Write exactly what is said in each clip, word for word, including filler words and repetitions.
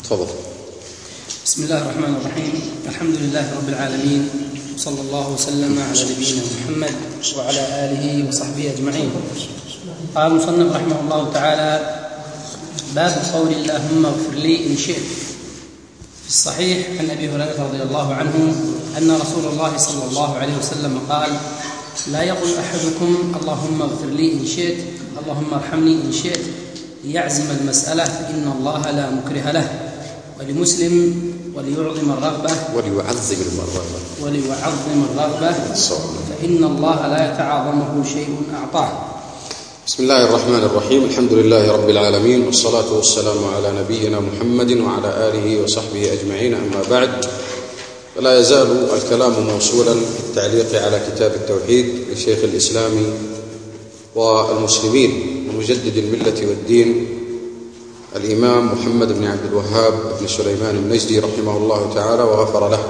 تفضل. بسم الله الرحمن الرحيم. الحمد لله رب العالمين، وصلى الله وسلم على نبينا محمد وعلى آله وصحبه أجمعين. قال المصنف رحمه الله تعالى: باب قول اللهم اغفر لي إن شئت. في الصحيح عن أبي هريرة رضي الله عنه أن رسول الله صلى الله عليه وسلم قال: لا يقل أحدكم اللهم اغفر لي إن شئت، اللهم ارحمني إن شئت، ليعزم المسألة فإن الله لا مكره له. ولمسلم: وليعظم الرغبة وليعظم الرغبة وليعظم الرغبة فإن الله لا يتعاظمه شيء أعطاه. بسم الله الرحمن الرحيم. الحمد لله رب العالمين، والصلاة والسلام على نبينا محمد وعلى آله وصحبه أجمعين، أما بعد، فلا يزال الكلام موصولا في التعليق على كتاب التوحيد لشيخ الإسلام والمسلمين ومجدد الملة والدين الإمام محمد بن عبد الوهاب بن سليمان النجدي رحمه الله تعالى وغفر له.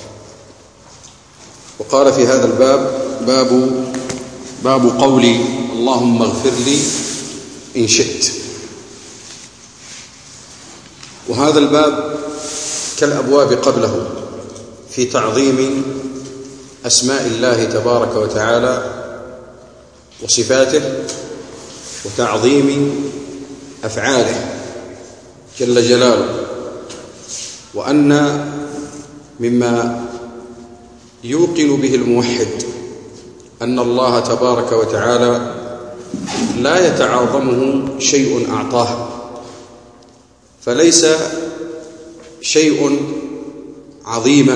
وقال في هذا الباب: باب باب قولي اللهم اغفر لي إن شئت. وهذا الباب كالأبواب قبله في تعظيم أسماء الله تبارك وتعالى وصفاته وتعظيم أفعاله جل جلاله، وأن مما يوقن به الموحد أن الله تبارك وتعالى لا يتعاظمه شيء أعطاه، فليس شيء عظيما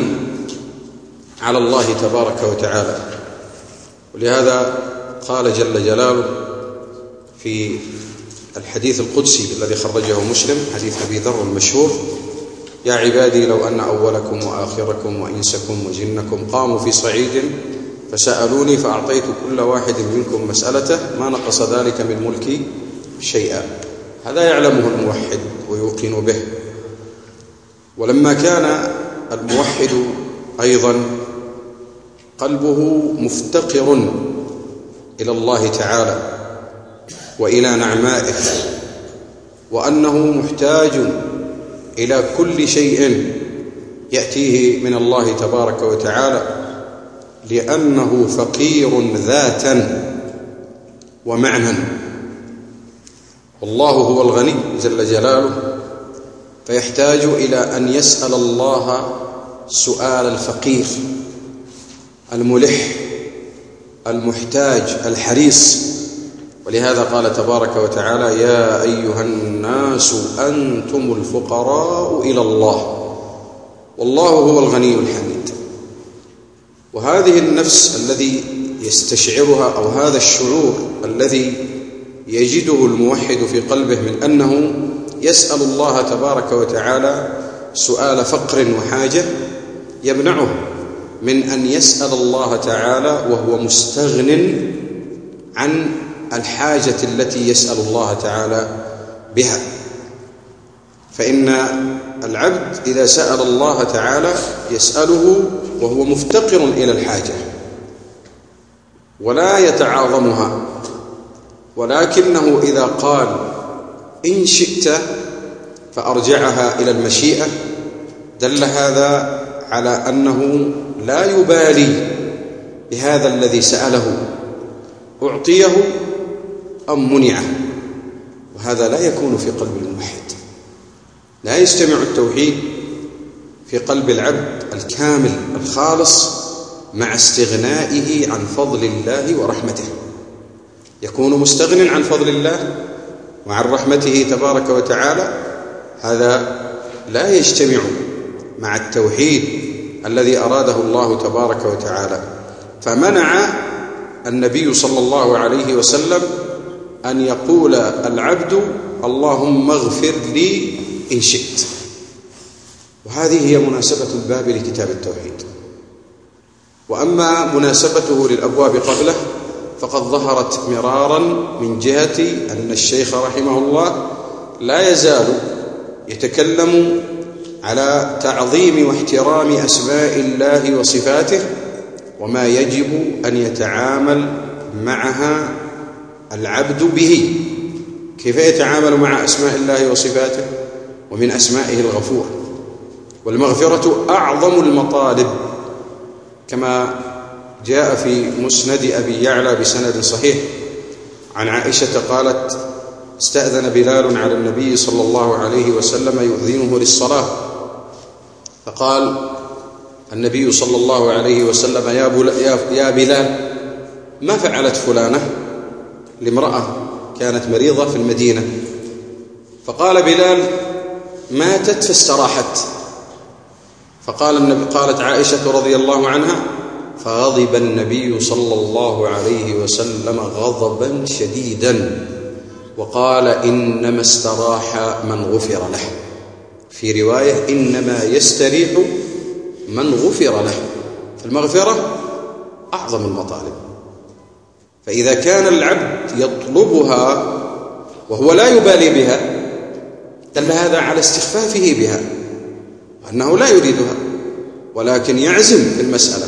على الله تبارك وتعالى. ولهذا قال جل جلاله في الحديث القدسي الذي خرجه مسلم، حديث أبي ذر المشهور: يا عبادي لو أن أولكم وآخركم وإنسكم وجنكم قاموا في صعيد فسألوني فأعطيت كل واحد منكم مسألته ما نقص ذلك من ملكي شيئا. هذا يعلمه الموحد ويوقن به. ولما كان الموحد أيضا قلبه مفتقر إلى الله تعالى وإلى نعمائه، وأنه محتاج إلى كل شيء يأتيه من الله تبارك وتعالى، لأنه فقير ذاتا ومعنى، والله هو الغني جل جلاله، فيحتاج إلى أن يسأل الله سؤال الفقير الملح المحتاج الحريص. ولهذا قال تبارك وتعالى: يا أيها الناس أنتم الفقراء إلى الله والله هو الغني الحميد. وهذه النفس الذي يستشعرها، أو هذا الشعور الذي يجده الموحد في قلبه من أنه يسأل الله تبارك وتعالى سؤال فقر وحاجة، يمنعه من أن يسأل الله تعالى وهو مستغن عن الحاجة التي يسأل الله تعالى بها. فإن العبد إذا سأل الله تعالى يسأله وهو مفتقر إلى الحاجة ولا يتعاظمها، ولكنه إذا قال إن شئت فأرجعها إلى المشيئة، دل هذا على أنه لا يبالي بهذا الذي سأله أعطيه أم منعه. وهذا لا يكون في قلب الموحد. لا يجتمع التوحيد في قلب العبد الكامل الخالص مع استغنائه عن فضل الله ورحمته. يكون مستغن عن فضل الله وعن رحمته تبارك وتعالى، هذا لا يجتمع مع التوحيد الذي أراده الله تبارك وتعالى. فمنع النبي صلى الله عليه وسلم أن يقول العبد اللهم اغفر لي إن شئت. وهذه هي مناسبة الباب لكتاب التوحيد. وأما مناسبته للأبواب قبله فقد ظهرت مرارا من جهة أن الشيخ رحمه الله لا يزال يتكلم على تعظيم واحترام أسماء الله وصفاته، وما يجب أن يتعامل معها العبد به. كيف يتعامل مع أسماء الله وصفاته؟ ومن أسمائه الغفور. والمغفرة أعظم المطالب، كما جاء في مسند أبي يعلى بسند صحيح عن عائشة قالت: استأذن بلال على النبي صلى الله عليه وسلم يؤذنه للصلاة، فقال النبي صلى الله عليه وسلم: يا بلال، ما فعلت فلانة؟ لامرأة كانت مريضة في المدينة، فقال بلال: ماتت فاستراحت. فقال النبي قالت عائشة رضي الله عنها: فغضب النبي صلى الله عليه وسلم غضبا شديدا وقال: إنما استراح من غفر له. في رواية: إنما يستريح من غفر له. فالمغفرة أعظم المطالب، فإذا كان العبد يطلبها وهو لا يبالي بها دل هذا على استخفافه بها وأنه لا يريدها، ولكن يعزم في المسألة: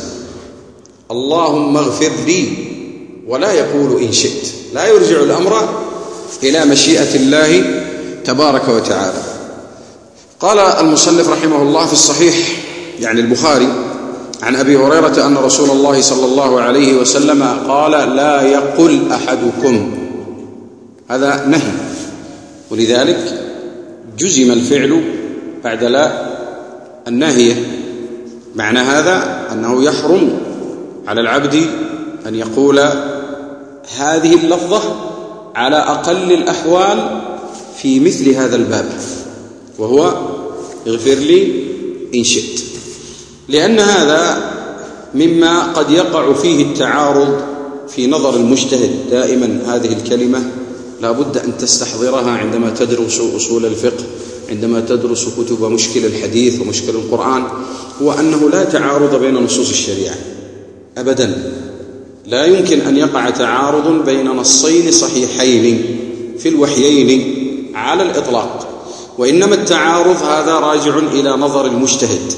اللهم اغفر لي، ولا يقول إن شئت. لا يرجع الأمر إلى مشيئة الله تبارك وتعالى. قال المصنف رحمه الله في الصحيح، يعني البخاري، عن أبي هريرة أن رسول الله صلى الله عليه وسلم قال: لا يقل أحدكم. هذا نهي، ولذلك جزم الفعل بعد لا الناهية. معنى هذا أنه يحرم على العبد أن يقول هذه اللفظة على أقل الأحوال في مثل هذا الباب، وهو: اغفر لي إن شئت، لأن هذا مما قد يقع فيه التعارض في نظر المجتهد. دائما هذه الكلمة لا بد أن تستحضرها عندما تدرس أصول الفقه، عندما تدرس كتب مشكل الحديث ومشكل القرآن، هو أنه لا تعارض بين نصوص الشريعة أبدا. لا يمكن أن يقع تعارض بين نصين صحيحين في الوحيين على الإطلاق، وإنما التعارض هذا راجع إلى نظر المجتهد.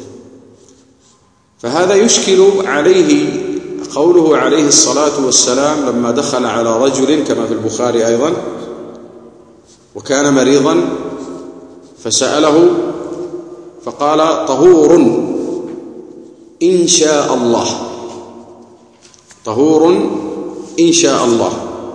فهذا يشكل عليه قوله عليه الصلاة والسلام لما دخل على رجل كما في البخاري أيضا وكان مريضا فسأله فقال: طهور إن شاء الله، طهور إن شاء الله.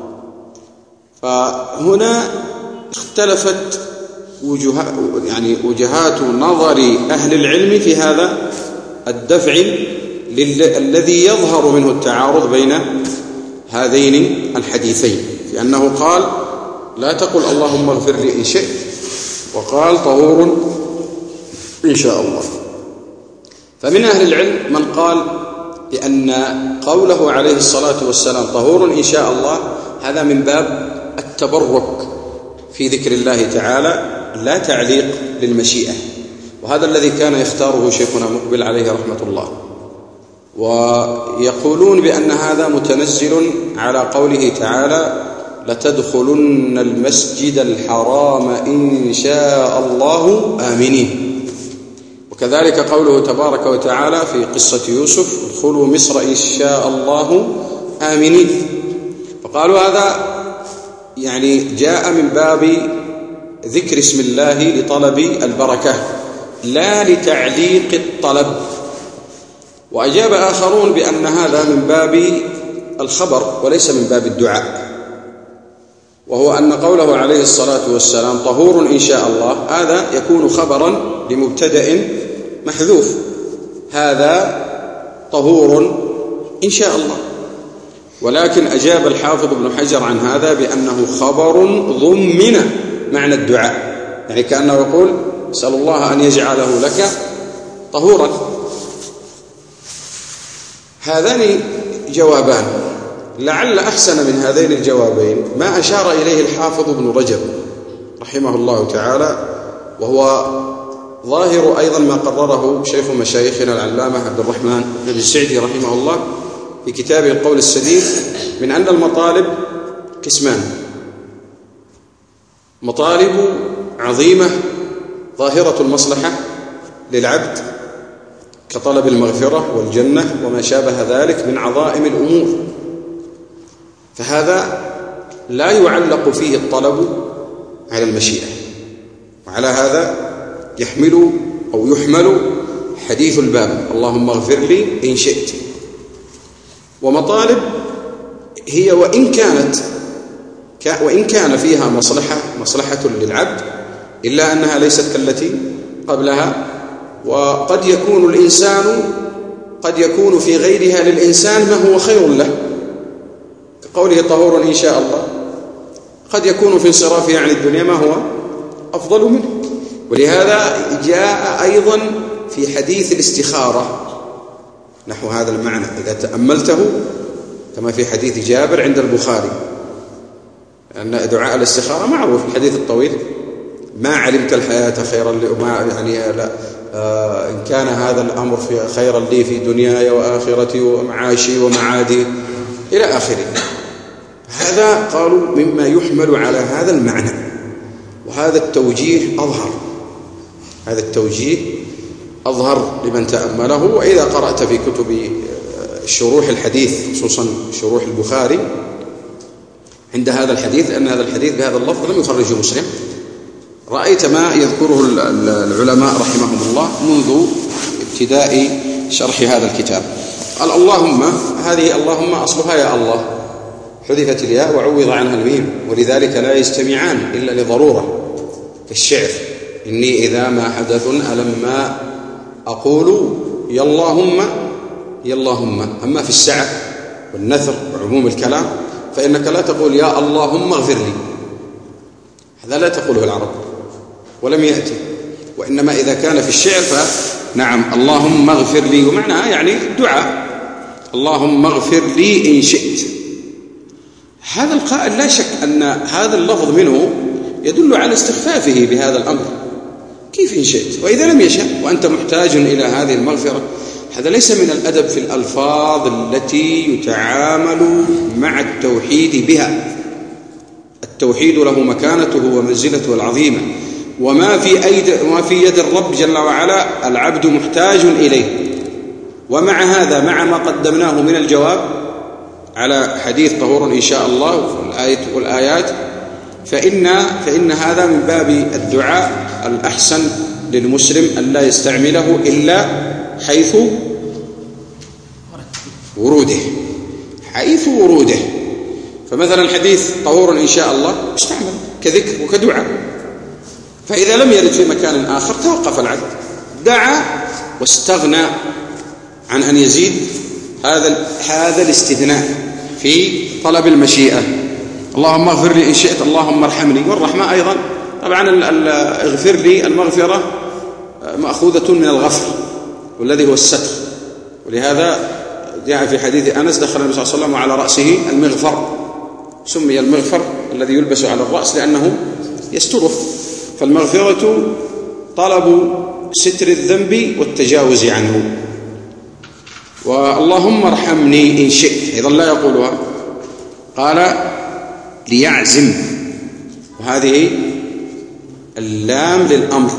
فهنا اختلفت وجهات يعني وجهات نظر أهل العلم في هذا الدفع الذي يظهر منه التعارض بين هذين الحديثين، في أنه قال: لا تقل اللهم اغفر لي إن شئت، وقال: طهور إن شاء الله. فمن أهل العلم من قال بأن قوله عليه الصلاة والسلام طهور إن شاء الله هذا من باب التبرك في ذكر الله تعالى، لا تعليق للمشيئة، وهذا الذي كان يختاره شيخنا مقبل عليه رحمة الله. ويقولون بأن هذا متنزل على قوله تعالى: لتدخلن المسجد الحرام إن شاء الله آمنين. وكذلك قوله تبارك وتعالى في قصة يوسف: ادخلوا مصر إن شاء الله آمنين. فقالوا هذا يعني جاء من باب ذكر اسم الله لطلب البركة لا لتعليق الطلب. وأجاب آخرون بأن هذا من باب الخبر وليس من باب الدعاء، وهو أن قوله عليه الصلاة والسلام طهور إن شاء الله هذا يكون خبرا لمبتدأ محذوف، هذا طهور إن شاء الله. ولكن أجاب الحافظ ابن حجر عن هذا بأنه خبر ضمن معنى الدعاء، يعني كأنه يقول: اسأل الله أن يجعله لك طهورا. هذان جوابان، لعل أحسن من هذين الجوابين ما أشار إليه الحافظ ابن رجب رحمه الله تعالى، وهو ظاهر أيضا ما قرره شيخ مشايخنا العلامة عبد الرحمن بن السعدي رحمه الله في كتابه القول السديد، من أن المطالب قسمان: مطالب عظيمة ظاهرة المصلحة للعبد كطلب المغفرة والجنة وما شابه ذلك من عظائم الأمور، فهذا لا يعلق فيه الطلب على المشيئة، وعلى هذا يحمل أو يحمل حديث الباب اللهم اغفر لي إن شئت. ومطالب هي وإن كانت وإن كان فيها مصلحة مصلحة للعبد إلا أنها ليست كالتي قبلها. وقد يكون الإنسان قد يكون في غيرها للإنسان ما هو خير له، كقوله طهور إن شاء الله. قد يكون في انصرافه عن الدنيا ما هو أفضل منه. ولهذا جاء أيضا في حديث الاستخارة نحو هذا المعنى إذا تأملته، كما في حديث جابر عند البخاري أن دعاء الاستخارة معروف، الحديث الطويل: ما علمت الحياة خيرا لي، ما يعني لا آه إن كان هذا الأمر في خيرا لي في دنياي وآخرتي ومعاشي ومعادي إلى آخره. هذا قالوا مما يحمل على هذا المعنى، وهذا التوجيه أظهر هذا التوجيه أظهر لمن تأمله. وإذا قرأت في كتب شروح الحديث خصوصا شروح البخاري عند هذا الحديث، لأن هذا الحديث بهذا اللفظ لم يخرجه مسلم، رأيت ما يذكره العلماء رحمهم الله منذ ابتداء شرح هذا الكتاب. قال اللهم، هذه اللهم أصلها يا الله، حذفت الياء وعوض عنها الميم، ولذلك لا يجتمعان إلا لضرورة، كالشعر: إني إذا ما حدث ألما أقول يا اللهم يا اللهم. أما في السعة والنثر وعموم الكلام فإنك لا تقول يا اللهم اغفر لي، هذا لا تقوله العرب ولم يأتي. وإنما إذا كان في الشعر فنعم اللهم اغفر لي، ومعناها يعني دعاء: اللهم اغفر لي إن شئت. هذا القائل لا شك أن هذا اللفظ منه يدل على استخفافه بهذا الأمر. كيف إن شئت وإذا لم يشأ وأنت محتاج إلى هذه المغفرة؟ هذا ليس من الأدب في الألفاظ التي يتعامل مع التوحيد بها. التوحيد له مكانته ومنزلته العظيمة، وما في أيد وما في يد الرب جل وعلا العبد محتاج إليه. ومع هذا، مع ما قدمناه من الجواب على حديث طهور إن شاء الله والآيات، فإن فإن هذا من باب الدعاء الأحسن للمسلم أن لا يستعمله إلا حيث وروده حيث وروده فمثلا حديث طهور إن شاء الله استعمل كذكر وكدعاء. فإذا لم يرد في مكان آخر توقف العبد، دعا واستغنى عن أن يزيد هذا هذا الاستثناء في طلب المشيئة. اللهم اغفر لي إن شئت، اللهم ارحمني. والرحمة أيضا طبعا اغفر لي، المغفرة مأخوذة من الغفر والذي هو الستر. ولهذا جاء في حديث أنس: دخل النبي صلى الله عليه وسلم وعلى رأسه المغفر، سمي المغفر الذي يلبس على الرأس لأنه يستره. فالمغفرة طلب ستر الذنب والتجاوز عنه. واللهم ارحمني إن شئت أيضا لا يقولها، قال ليعزم، وهذه اللام للأمر،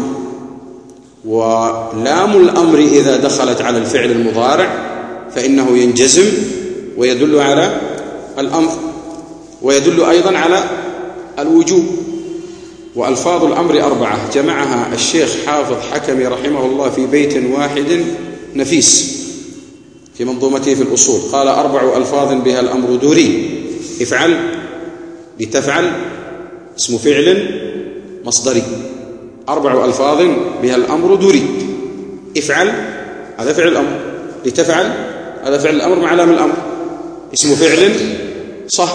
ولام الأمر إذا دخلت على الفعل المضارع فإنه ينجزم ويدل على الأمر، ويدل أيضا على الوجوب. وألفاظ الأمر أربعة جمعها الشيخ حافظ حكمي رحمه الله في بيت واحد نفيس في منظومته في الأصول. قال: أربع ألفاظ بها الأمر دوري: افعل، لتفعل، اسم فعل، مصدري. أربع ألفاظ بها الأمر دوري: افعل هذا فعل الأمر، لتفعل هذا فعل الأمر مع لام الأمر، اسم فعل صح،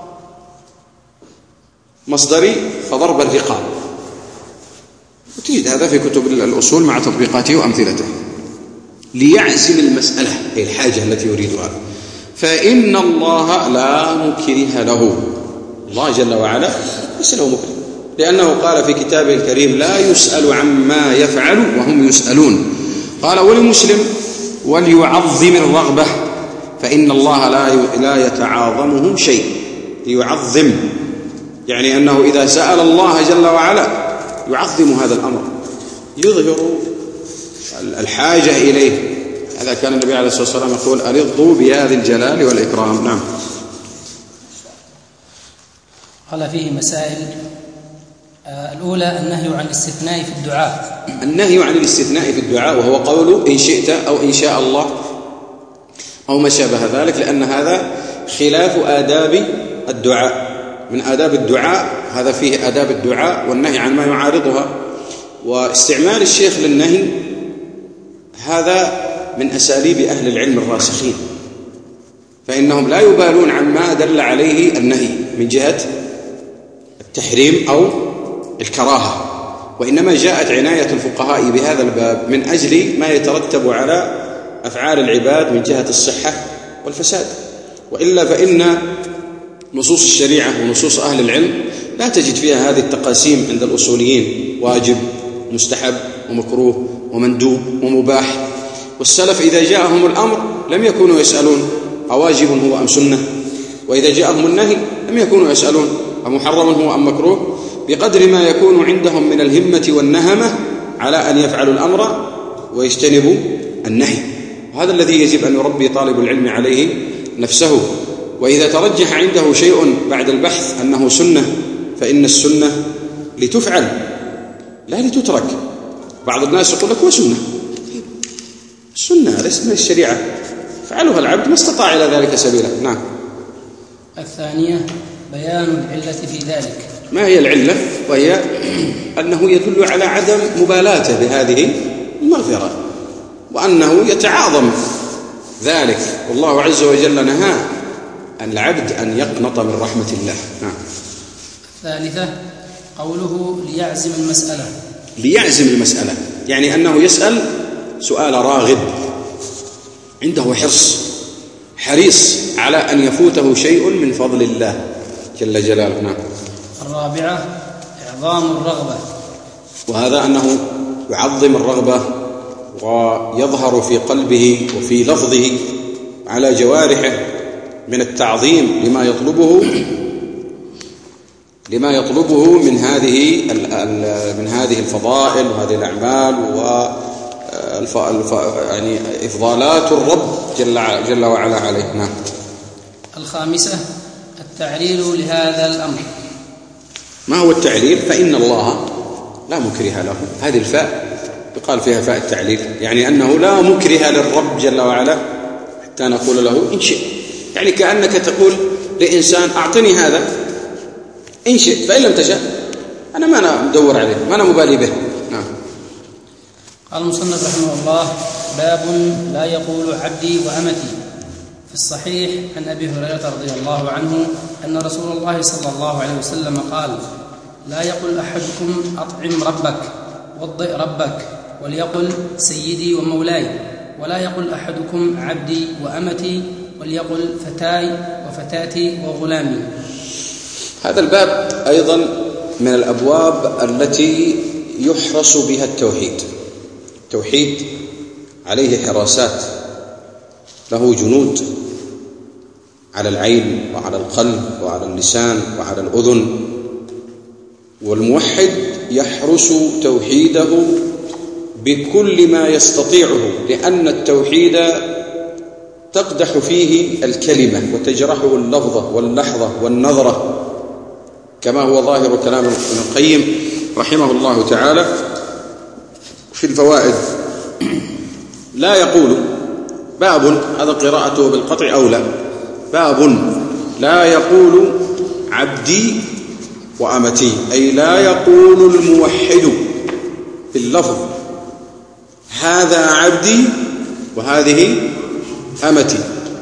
مصدري فضرب الرقاب. وتجد هذا في كتب الأصول مع تطبيقاته وأمثلته. ليعزم المسألة أي الحاجة التي يريدها، فإن الله لا مكره له. الله جل وعلا ليس له مكره، لأنه قال في كتابه الكريم: لا يسأل عما يفعل وهم يسألون. قال: ولمسلم: وليعظم الرغبة، فإن الله لا لا يتعاظمه شيء. ليعظم يعني أنه إذا سأل الله جل وعلا يعظم هذا الأمر، يظهر الحاجة إليه. هذا كان النبي عليه الصلاة والسلام يقول: أرضوا بهذا الجلال والإكرام. نعم. قال فيه مسائل. الأولى النهي عن الاستثناء في الدعاء. النهي عن الاستثناء في الدعاء، وهو قوله إن شئت أو إن شاء الله أو ما شابه ذلك، لأن هذا خلاف آداب الدعاء. من آداب الدعاء هذا فيه آداب الدعاء والنهي عن ما يعارضها. واستعمال الشيخ للنهي هذا من أساليب أهل العلم الراسخين، فإنهم لا يبالون عما دل عليه النهي من جهة التحريم أو الكراهة، وإنما جاءت عناية الفقهاء بهذا الباب من أجل ما يترتب على أفعال العباد من جهة الصحة والفساد. وإلا فإن نصوص الشريعة ونصوص أهل العلم لا تجد فيها هذه التقاسيم عند الأصوليين: واجب، مستحب، ومكروه، ومندوب، ومباح. والسلف إذا جاءهم الأمر لم يكونوا يسألون أواجب هو أم سنة، وإذا جاءهم النهي لم يكونوا يسألون أمحرم هو أم مكروه، بقدر ما يكون عندهم من الهمة والنهمة على أن يفعلوا الأمر ويجتنبوا النهي. وهذا الذي يجب أن يربي طالب العلم عليه نفسه. وإذا ترجح عنده شيء بعد البحث أنه سنة، فإن السنة لتفعل لا لتترك. بعض الناس يقول لك هو سنة، السنة ليست من الشريعة، فعلها العبد ما استطاع إلى ذلك سبيلا. نعم. الثانية بيان العلة في ذلك. ما هي العلة؟ وهي أنه يدل على عدم مبالاته بهذه المغفرة، وأنه يتعاظم ذلك، والله عز وجل نهى عن العبد أن يقنط من رحمة الله. نعم. الثالثة قوله ليعزم المسألة. ليعزم المسألة يعني أنه يسأل سؤال راغب، عنده حرص، حريص على أن يفوته شيء من فضل الله جل جلاله. نعم. الرابعة إعظام الرغبة، وهذا أنه يعظم الرغبة ويظهر في قلبه وفي لفظه على جوارحه من التعظيم لما يطلبه لما يطلبه من هذه من هذه الفضائل وهذه الأعمال و يعني إفضالات الرب جل جل وعلا عليه. نعم. الخامسة التعليل لهذا الأمر. ما هو التعليل؟ فإن الله لا مكره له. هذه الفاء يقال فيها فاء التعليل، يعني أنه لا مكره للرب جل وعلا حتى نقول له إن شئت. يعني كأنك تقول لإنسان أعطني هذا إن شئت، فإن لم تشاء أنا ما أنا مدور عليه، ما أنا مبالي به. نعم. قال المصنف رحمه الله: باب لا يقول عبدي وأمتي. في الصحيح عن أبي هريرة رضي الله عنه أن رسول الله صلى الله عليه وسلم قال: لا يقل أحدكم أطعم ربك وضئ ربك، وليقل سيدي ومولاي، ولا يقل أحدكم عبدي وأمتي، وليقل فتاي وفتاتي وغلامي. هذا الباب أيضا من الأبواب التي يحرص بها التوحيد. التوحيد عليه حراسات، له جنود على العين وعلى القلب وعلى اللسان وعلى الأذن، والموحد يحرس توحيده بكل ما يستطيعه، لأن التوحيد تقدح فيه الكلمة وتجرحه اللفظة واللحظة والنظرة، كما هو ظاهر كلام ابن القيم رحمه الله تعالى في الفوائد. لا يقول باب، هذا قراءته بالقطع أولى، باب لا يقول عبدي وأمتي، أي لا يقول الموحد باللفظ هذا عبدي وهذه أمتي،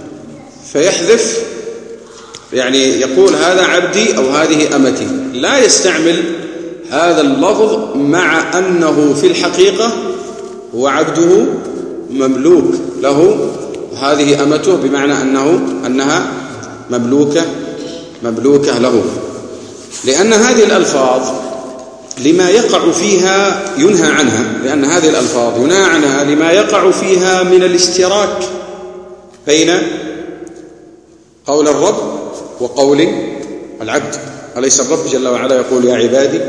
فيحذف، يعني يقول هذا عبدي أو هذه أمتي، لا يستعمل هذا اللفظ مع أنه في الحقيقة هو عبده مملوك له، وهذه أمته بمعنى أنه أنها مملوكة مملوكة له، لأن هذه الألفاظ لما يقع فيها ينهى عنها، لأن هذه الألفاظ ينهى عنها لما يقع فيها من الاشتراك بين قول الرب وقول العبد. أليس الرب جل وعلا يقول يا عبادي،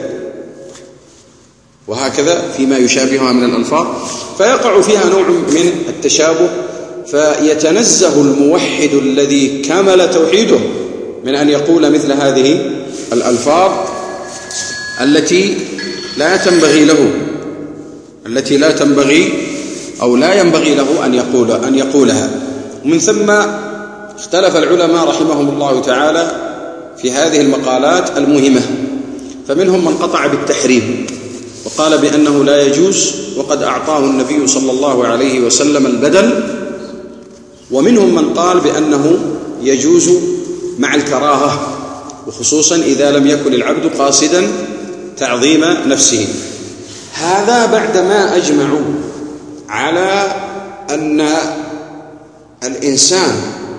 وهكذا فيما يشابهها من الألفاظ، فيقع فيها نوع من التشابه، فيتنزه الموحد الذي كمل توحيده من أن يقول مثل هذه الألفاظ التي لا تنبغي له التي لا تنبغي أو لا ينبغي له أن يقول أن يقولها. ومن ثم اختلف العلماء رحمهم الله تعالى في هذه المقالات المهمة، فمنهم من قطع بالتحريم وقال بأنه لا يجوز وقد أعطاه النبي صلى الله عليه وسلم البدل، ومنهم من قال بأنه يجوز مع الكراهة، وخصوصا إذا لم يكن العبد قاصدا تعظيم نفسه. هذا بعدما أجمعوا على أن الإنسان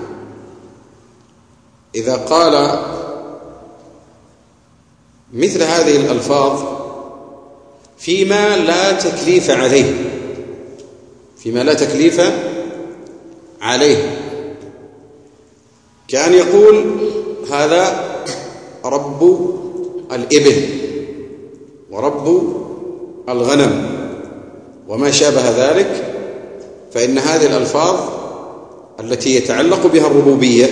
إذا قال مثل هذه الألفاظ فيما لا تكليف عليه فيما لا تكليف عليه كان يقول هذا رب الإبل ورب الغنم وما شابه ذلك، فإن هذه الألفاظ التي يتعلق بها الربوبية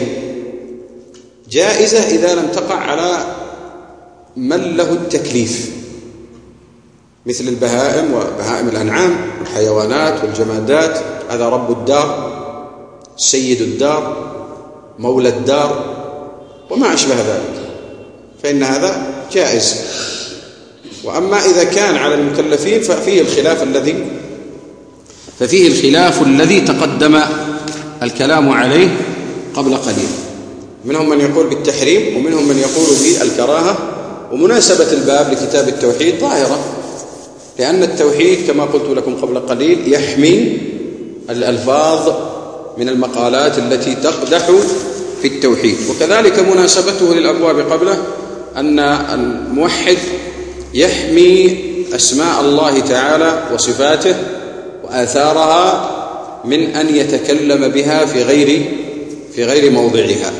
جائزة إذا لم تقع على من له التكليف، مثل البهائم وبهائم الأنعام والحيوانات والجمادات. هذا رب الدار، سيد الدار، مولى الدار وما أشبه ذلك، فإن هذا جائز. وأما إذا كان على المكلفين ففيه الخلاف الذي ففيه الخلاف الذي تقدم الكلام عليه قبل قليل. منهم من يقول بالتحريم ومنهم من يقول بالكراهة. ومناسبة الباب لكتاب التوحيد ظاهرة، لأن التوحيد كما قلت لكم قبل قليل يحمي الألفاظ من المقالات التي تقدح في التوحيد. وكذلك مناسبته للأبواب قبله أن الموحد يحمي أسماء الله تعالى وصفاته وآثارها من أن يتكلم بها في غير في غير موضعها.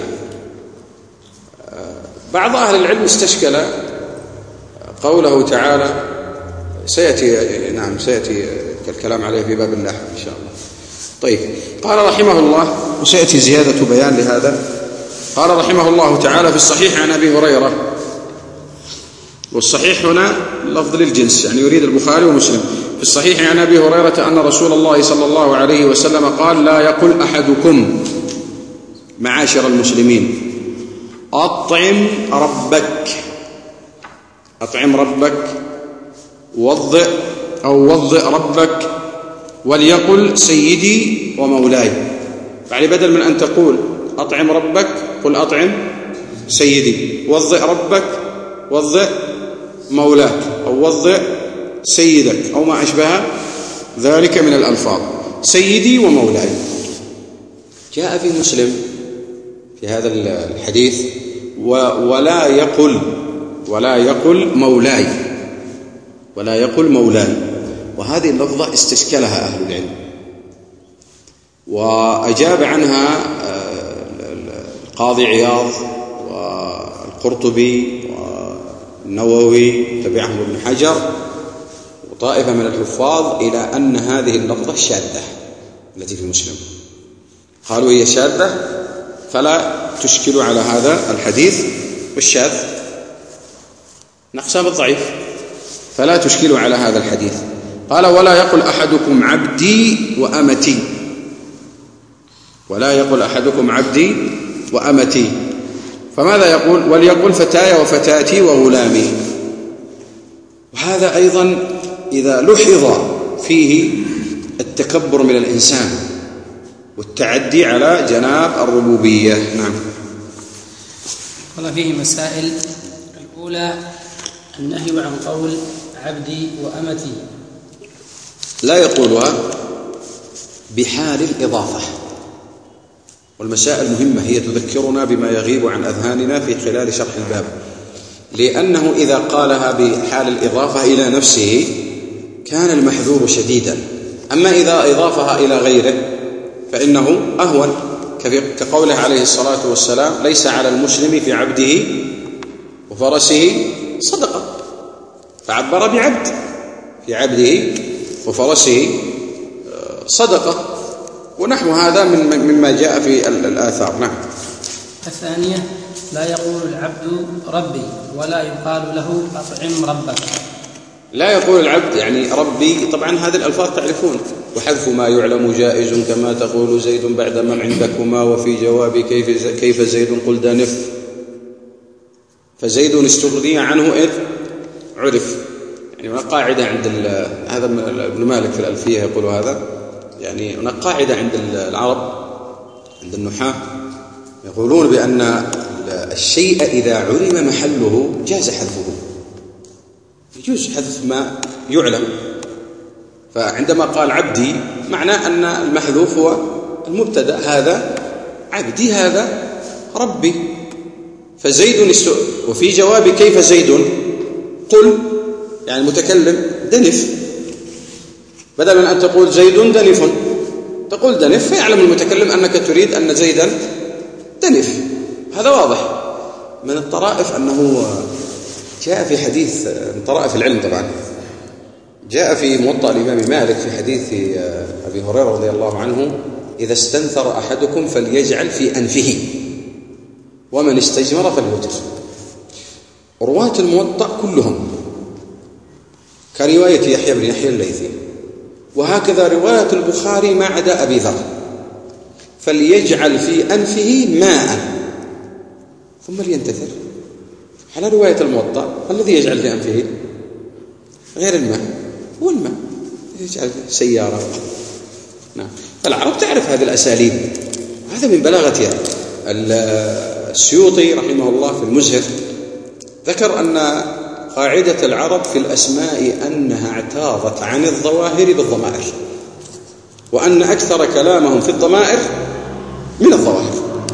بعض أهل العلم استشكل قوله تعالى، سيأتي نعم سيأتي الكلام عليه في باب اللحم إن شاء الله. طيب، قال رحمه الله، وسيأتي زيادة بيان لهذا، قال رحمه الله تعالى في الصحيح عن أبي هريرة، والصحيح هنا لفظ للجنس يعني يريد البخاري ومسلم، في الصحيح عن أبي هريرة أن رسول الله صلى الله عليه وسلم قال: لا يقل أحدكم معاشر المسلمين أطعم ربك أطعم ربك وضئ أو وضئ ربك، وليقل سيدي ومولاي. يعني بدل من أن تقول أطعم ربك قل أطعم سيدي، وضئ ربك وضئ مولاك، أو وضئ سيدك أو ما أشبه ذلك من الألفاظ. سيدي ومولاي. جاء في مسلم في هذا الحديث ولا يقل ولا يقل مولاي ولا يقل مولاي، وهذه اللفظة استشكلها أهل العلم، وأجاب عنها القاضي عياض والقرطبي والنووي تبعهم ابن حجر وطائفة من الحفاظ إلى أن هذه اللفظة شاذة التي في مسلم، قالوا هي شاذة فلا تشكل على هذا الحديث. والشاذ نقصها بالضعيف، فلا تشكل على هذا الحديث. قال: ولا يقل أحدكم عبدي وأمتي ولا يقل أحدكم عبدي وأمتي فماذا يقول؟ وليقل فتاي وفتاتي وغلامي. وهذا أيضا إذا لحظ فيه التكبر من الإنسان والتعدي على جناب الربوبية. نعم. قال فيه مسائل. الأولى النهي عن قول عبدي وأمتي، لا يقولها بحال الإضافة، والمسائل مهمة هي تذكرنا بما يغيب عن أذهاننا في خلال شرح الباب، لأنه إذا قالها بحال الإضافة إلى نفسه كان المحذور شديدا، أما إذا أضافها إلى غيره فإنه أهون، كقوله عليه الصلاة والسلام: ليس على المسلم في عبده وفرسه صدقة، فعبر بعبد، في عبده وفرسه صدقة، ونحو هذا من مما جاء في الآثار. نعم. الثانية لا يقول العبد ربي ولا يقال له أطعم ربك. لا يقول العبد يعني ربي، طبعا هذه الألفاظ تعرفون، وحذف ما يعلم جائز كما تقول زيد بعد من عندكما، وفي جواب كيف كيف زيد قل دنف، فزيد استغني عنه إذ عرف. يعني هناك قاعدة عند هذا ابن مالك في الألفية يقول هذا، يعني هناك قاعدة عند العرب عند النحاة يقولون بأن الشيء إذا علم محله جاز حذفه، يجوز حذف ما يعلم. فعندما قال عبدي معناه أن المحذوف هو المبتدأ، هذا عبدي هذا ربي. فزيد است... وفي جواب كيف زيد قل، يعني المتكلم دنف، بدل من أن تقول زيد دنف تقول دنف، فيعلم المتكلم أنك تريد أن زيدا دنف. هذا واضح. من الطرائف أنه جاء في حديث، من طرائف العلم طبعا، جاء في موطأ الإمام مالك في حديث أبي هريرة رضي الله عنه: إذا استنثر أحدكم فليجعل في أنفه ومن استجمر فليوتر. رواة الموطأ كلهم كرواية يحيى بن يحيى الليثي، وهكذا رواية البخاري ما عدا أبي ذر: فليجعل في أنفه ماء ثم لينتثر. على رواية الموطأ الذي يجعل في أنفه غير الماء هو الماء، يجعل سيارة. نعم. فالعرب تعرف هذه الأساليب، هذا من بلاغتها. السيوطي رحمه الله في المزهر ذكر أن قاعدة العرب في الأسماء أنها اعتاضت عن الظواهر بالضمائر، وأن أكثر كلامهم في الضمائر من الظواهر،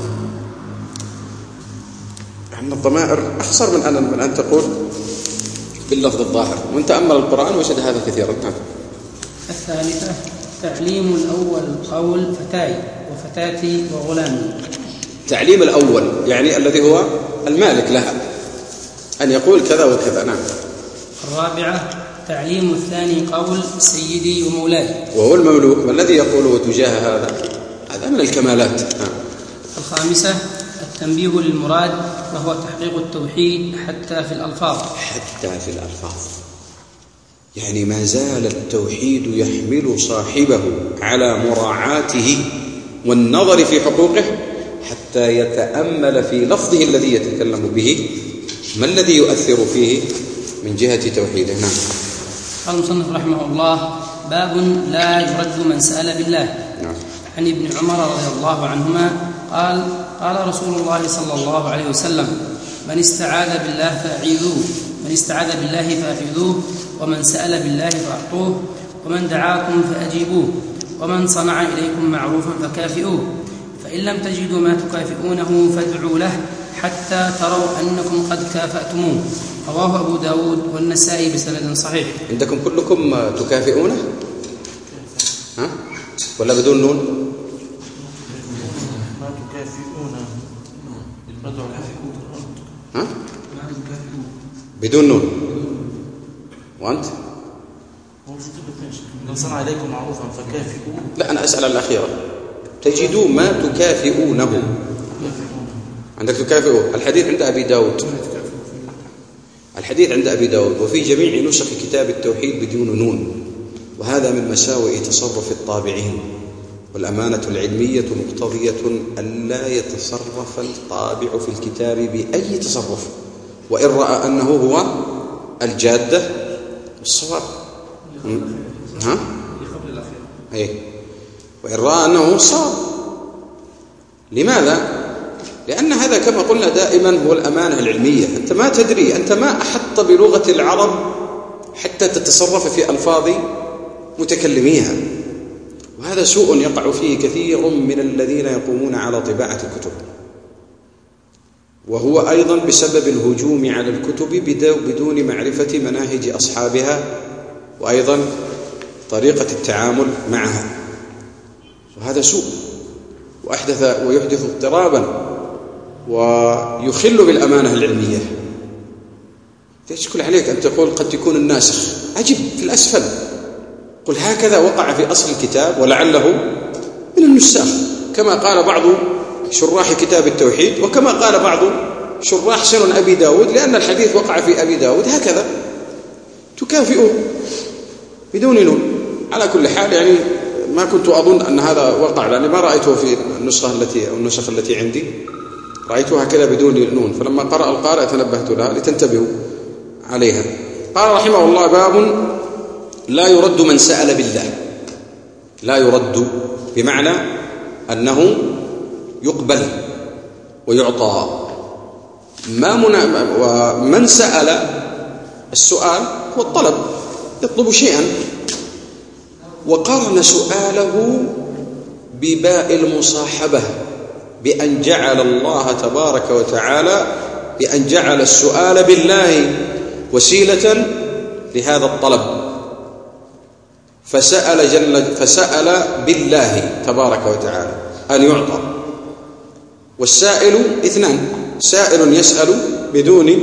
أن الضمائر أخصر من أن, من أن تقول باللفظ الظاهر. وأن تأمل القرآن وجد هذا كثيرا. الثالثة تعليم الأول قول فتاي وفتاتي وغلامي. تعليم الأول يعني الذي هو المالك لها أن يقول كذا وكذا. نعم. الرابعة تعليم الثاني قول سيدي ومولاي، وهو المملوك، ما الذي يقوله تجاه هذا؟ هذا من الكمالات. نعم. الخامسة التنبيه للمراد، وهو تحقيق التوحيد حتى في الألفاظ. حتى في الألفاظ، يعني ما زال التوحيد يحمل صاحبه على مراعاته والنظر في حقوقه حتى يتأمل في لفظه الذي يتكلم به ما الذي يؤثر فيه من جهة توحيده. نعم. قال المصنف رحمه الله: باب لا يرد من سأل بالله. نعم. عن ابن عمر رضي الله عنهما قال: قال رسول الله صلى الله عليه وسلم: من استعاذ بالله فأعيذوه، من استعاذ بالله فأفيذوه، ومن سأل بالله فأعطوه، ومن دعاكم فأجيبوه، ومن صنع إليكم معروفا فكافئوه، فإن لم تجدوا ما تكافئونه فادعوا له حتى تروا أنكم قد كافأتموه. رواه أبو داود والنسائي بسند صحيح. عندكم كلكم تكافئونه؟ ها؟ ولا بدون نون؟ ما تكافئونه ها؟ بدون نون. وأنت؟ من صنع إليكم معروفا فكافئوه. لا، أنا أسأل الأخيرة. تجدوا ما تكافئونه. عندك تكافئوه. الحديث عند أبي داود، الحديث عند أبي داود وفي جميع نسخ كتاب التوحيد بدون نون، وهذا من مساوئ تصرف الطابعين. والأمانة العلمية مقتضية أن لا يتصرف الطابع في الكتاب بأي تصرف، وإن رأى أنه هو الجادة والصواب. ها؟ إيه. وإن رأى أنه صار. لماذا؟ لأن هذا كما قلنا دائما هو الأمانة العلمية. أنت ما تدري، أنت ما أحط بلغة العرب حتى تتصرف في ألفاظ متكلميها، وهذا سوء يقع فيه كثير من الذين يقومون على طباعة الكتب، وهو أيضا بسبب الهجوم على الكتب بدون معرفة مناهج أصحابها وأيضا طريقة التعامل معها، وهذا سوء وأحدث ويحدث اضطرابا ويخل بالأمانة العلمية. تشكل عليك أن تقول قد يكون الناسخ أجب في الأسفل، قل هكذا وقع في أصل الكتاب ولعله من النساخ، كما قال بعض شراح كتاب التوحيد وكما قال بعض شراح سنن أبي داود لأن الحديث وقع في أبي داود هكذا تكافئه بدون نون. على كل حال يعني ما كنت أظن أن هذا وقع، لأني ما رأيته في النسخة التي أو النسخ التي عندي، رأيتها هكذا بدون نون، فلما قرأ القارئ تنبهت لها لتنتبهوا عليها. قال رحمه الله: باب لا يرد من سأل بالله. لا يرد بمعنى أنه يقبل ويعطى. ما منا ومن سأل السؤال هو الطلب، يطلب شيئا، وقرن سؤاله بباء المصاحبة بأن جعل الله تبارك وتعالى بأن جعل السؤال بالله وسيلة لهذا الطلب، فسأل جل فسأل بالله تبارك وتعالى أن يعطى. والسائل اثنان: سائل يسأل بدون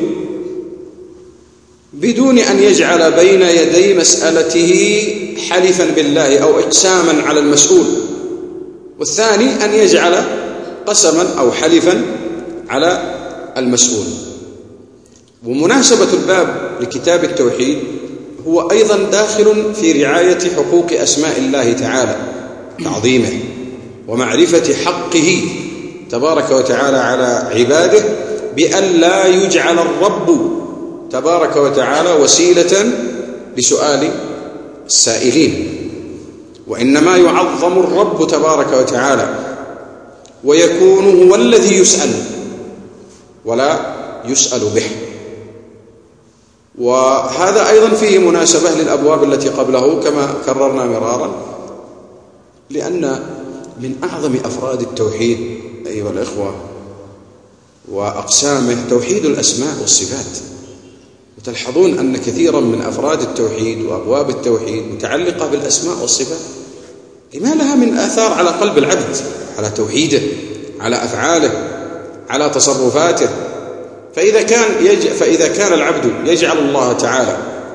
بدون أن يجعل بين يدي مسألته حلفا بالله أو إقساما على المسؤول، والثاني أن يجعل قسما أو حلفا على المسؤول. ومناسبة الباب لكتاب التوحيد هو أيضا داخل في رعاية حقوق أسماء الله تعالى، تعظيمه ومعرفة حقه تبارك وتعالى على عباده، بأن لا يجعل الرب تبارك وتعالى وسيلة لسؤال السائلين، وإنما يعظم الرب تبارك وتعالى ويكون هو الذي يسأل ولا يسأل به. وهذا أيضا فيه مناسبة للأبواب التي قبله كما كررنا مرارا، لأن من أعظم أفراد التوحيد أيها الإخوة وأقسامه توحيد الأسماء والصفات. وتلحظون أن كثيرا من أفراد التوحيد وأبواب التوحيد متعلقة بالأسماء والصفات، لما لها من آثار على قلب العبد، على توحيده، على أفعاله، على تصرفاته. فإذا كان يج... فإذا كان العبد يجعل الله تعالى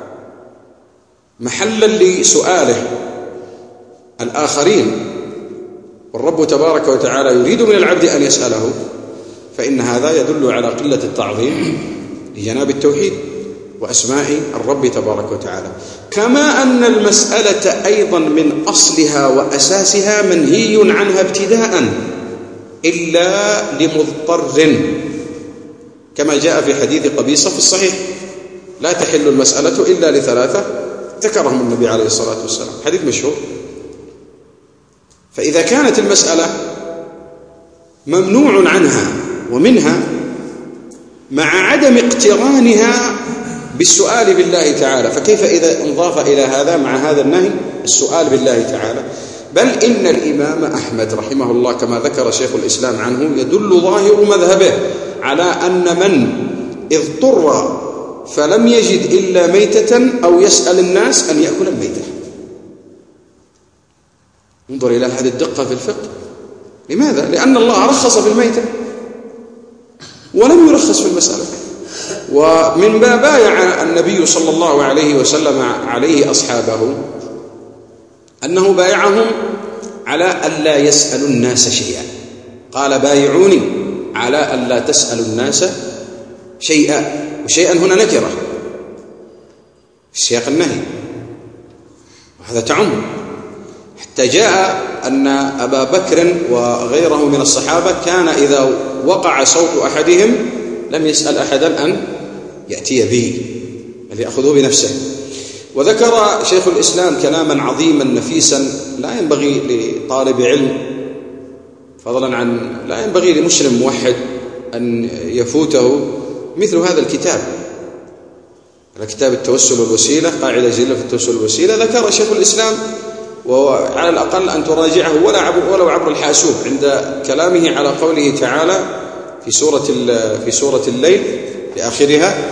محلا لسؤاله الآخرين، والرب تبارك وتعالى يريد من العبد أن يسأله، فإن هذا يدل على قلة التعظيم لجناب التوحيد وأسماء الرب تبارك وتعالى. كما أن المسألة أيضا من أصلها وأساسها منهي عنها ابتداء إلا لمضطر، كما جاء في حديث قبيصة في الصحيح: لا تحل المسألة إلا لثلاثة ذكرهم النبي عليه الصلاة والسلام، حديث مشهور. فإذا كانت المسألة ممنوع عنها ومنها مع عدم اقترانها بالسؤال بالله تعالى، فكيف إذا انضاف إلى هذا مع هذا النهي السؤال بالله تعالى؟ بل إن الإمام أحمد رحمه الله كما ذكر شيخ الإسلام عنه يدل ظاهر مذهبه على أن من اضطر فلم يجد إلا ميتة أو يسأل الناس أن يأكل الميتة. انظر إلى هذه الدقة في الفقه. لماذا؟ لأن الله رخص في الميتة ولم يرخص في المسألة. ومن ما بايع النبي صلى الله عليه وسلم عليه أصحابه أنه بايعهم على ألا يسألوا الناس شيئا. قال: بايعوني على ألا تسألوا الناس شيئا. وشيئا هنا نكرة في سياق النهي، وهذا تعم، حتى جاء أن أبا بكر وغيره من الصحابة كان إذا وقع صوت أحدهم لم يسأل أحدا أن يأتي به، بل يأخذه بنفسه. وذكر شيخ الإسلام كلاما عظيما نفيسا لا ينبغي لطالب علم، فضلا عن لا ينبغي لمسلم موحد أن يفوته مثل هذا الكتاب، على كتاب التوسل والوسيلة، قاعدة جليلة في التوسل والوسيلة. ذكر شيخ الإسلام، وعلى الأقل أن تراجعه ولا عبر ولو عبر الحاسوب، عند كلامه على قوله تعالى في سورة في سورة الليل في آخرها: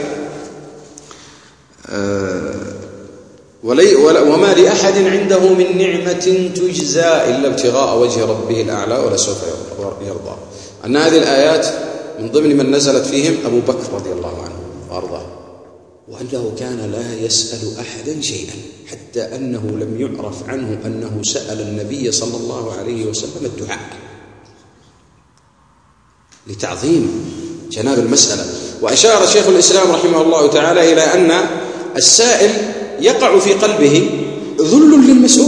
وما لأحد عنده من نعمة تجزى إلا ابتغاء وجه ربه الأعلى ولسوف يرضى. أن هذه الآيات من ضمن من نزلت فيهم أبو بكر رضي الله عنه وأرضاه، وأنه كان لا يسأل أحدا شيئا، حتى أنه لم يعرف عنه أنه سأل النبي صلى الله عليه وسلم الدعاء، لتعظيم جناب المسألة. وأشار شيخ الإسلام رحمه الله تعالى إلى أن السائل يقع في قلبه ذل للمسؤول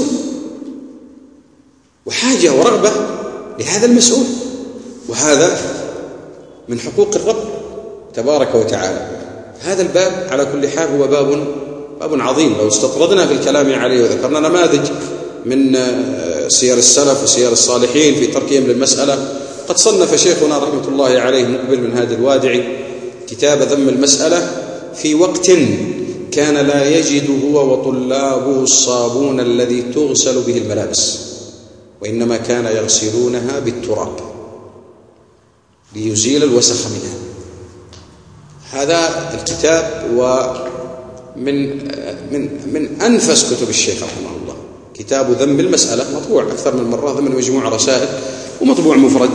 وحاجة ورغبة لهذا المسؤول، وهذا من حقوق الرب تبارك وتعالى. هذا الباب على كل حال هو باب باب عظيم لو استطردنا في الكلام عليه وذكرنا نماذج من سير السلف وسير الصالحين في تركهم للمسألة. قد صنف شيخنا رحمة الله عليه مقبل من هذا الوادع كتاب ذم المسألة في وقت كان لا يجد هو وطلابه الصابون الذي تغسل به الملابس، وإنما كان يغسلونها بالتراب ليزيل الوسخ منها. هذا الكتاب ومن من من أنفس كتب الشيخ رحمه الله، كتاب ذم المسألة، مطبوع أكثر من مرة ضمن مجموعة رسائل ومطبوع مفرد،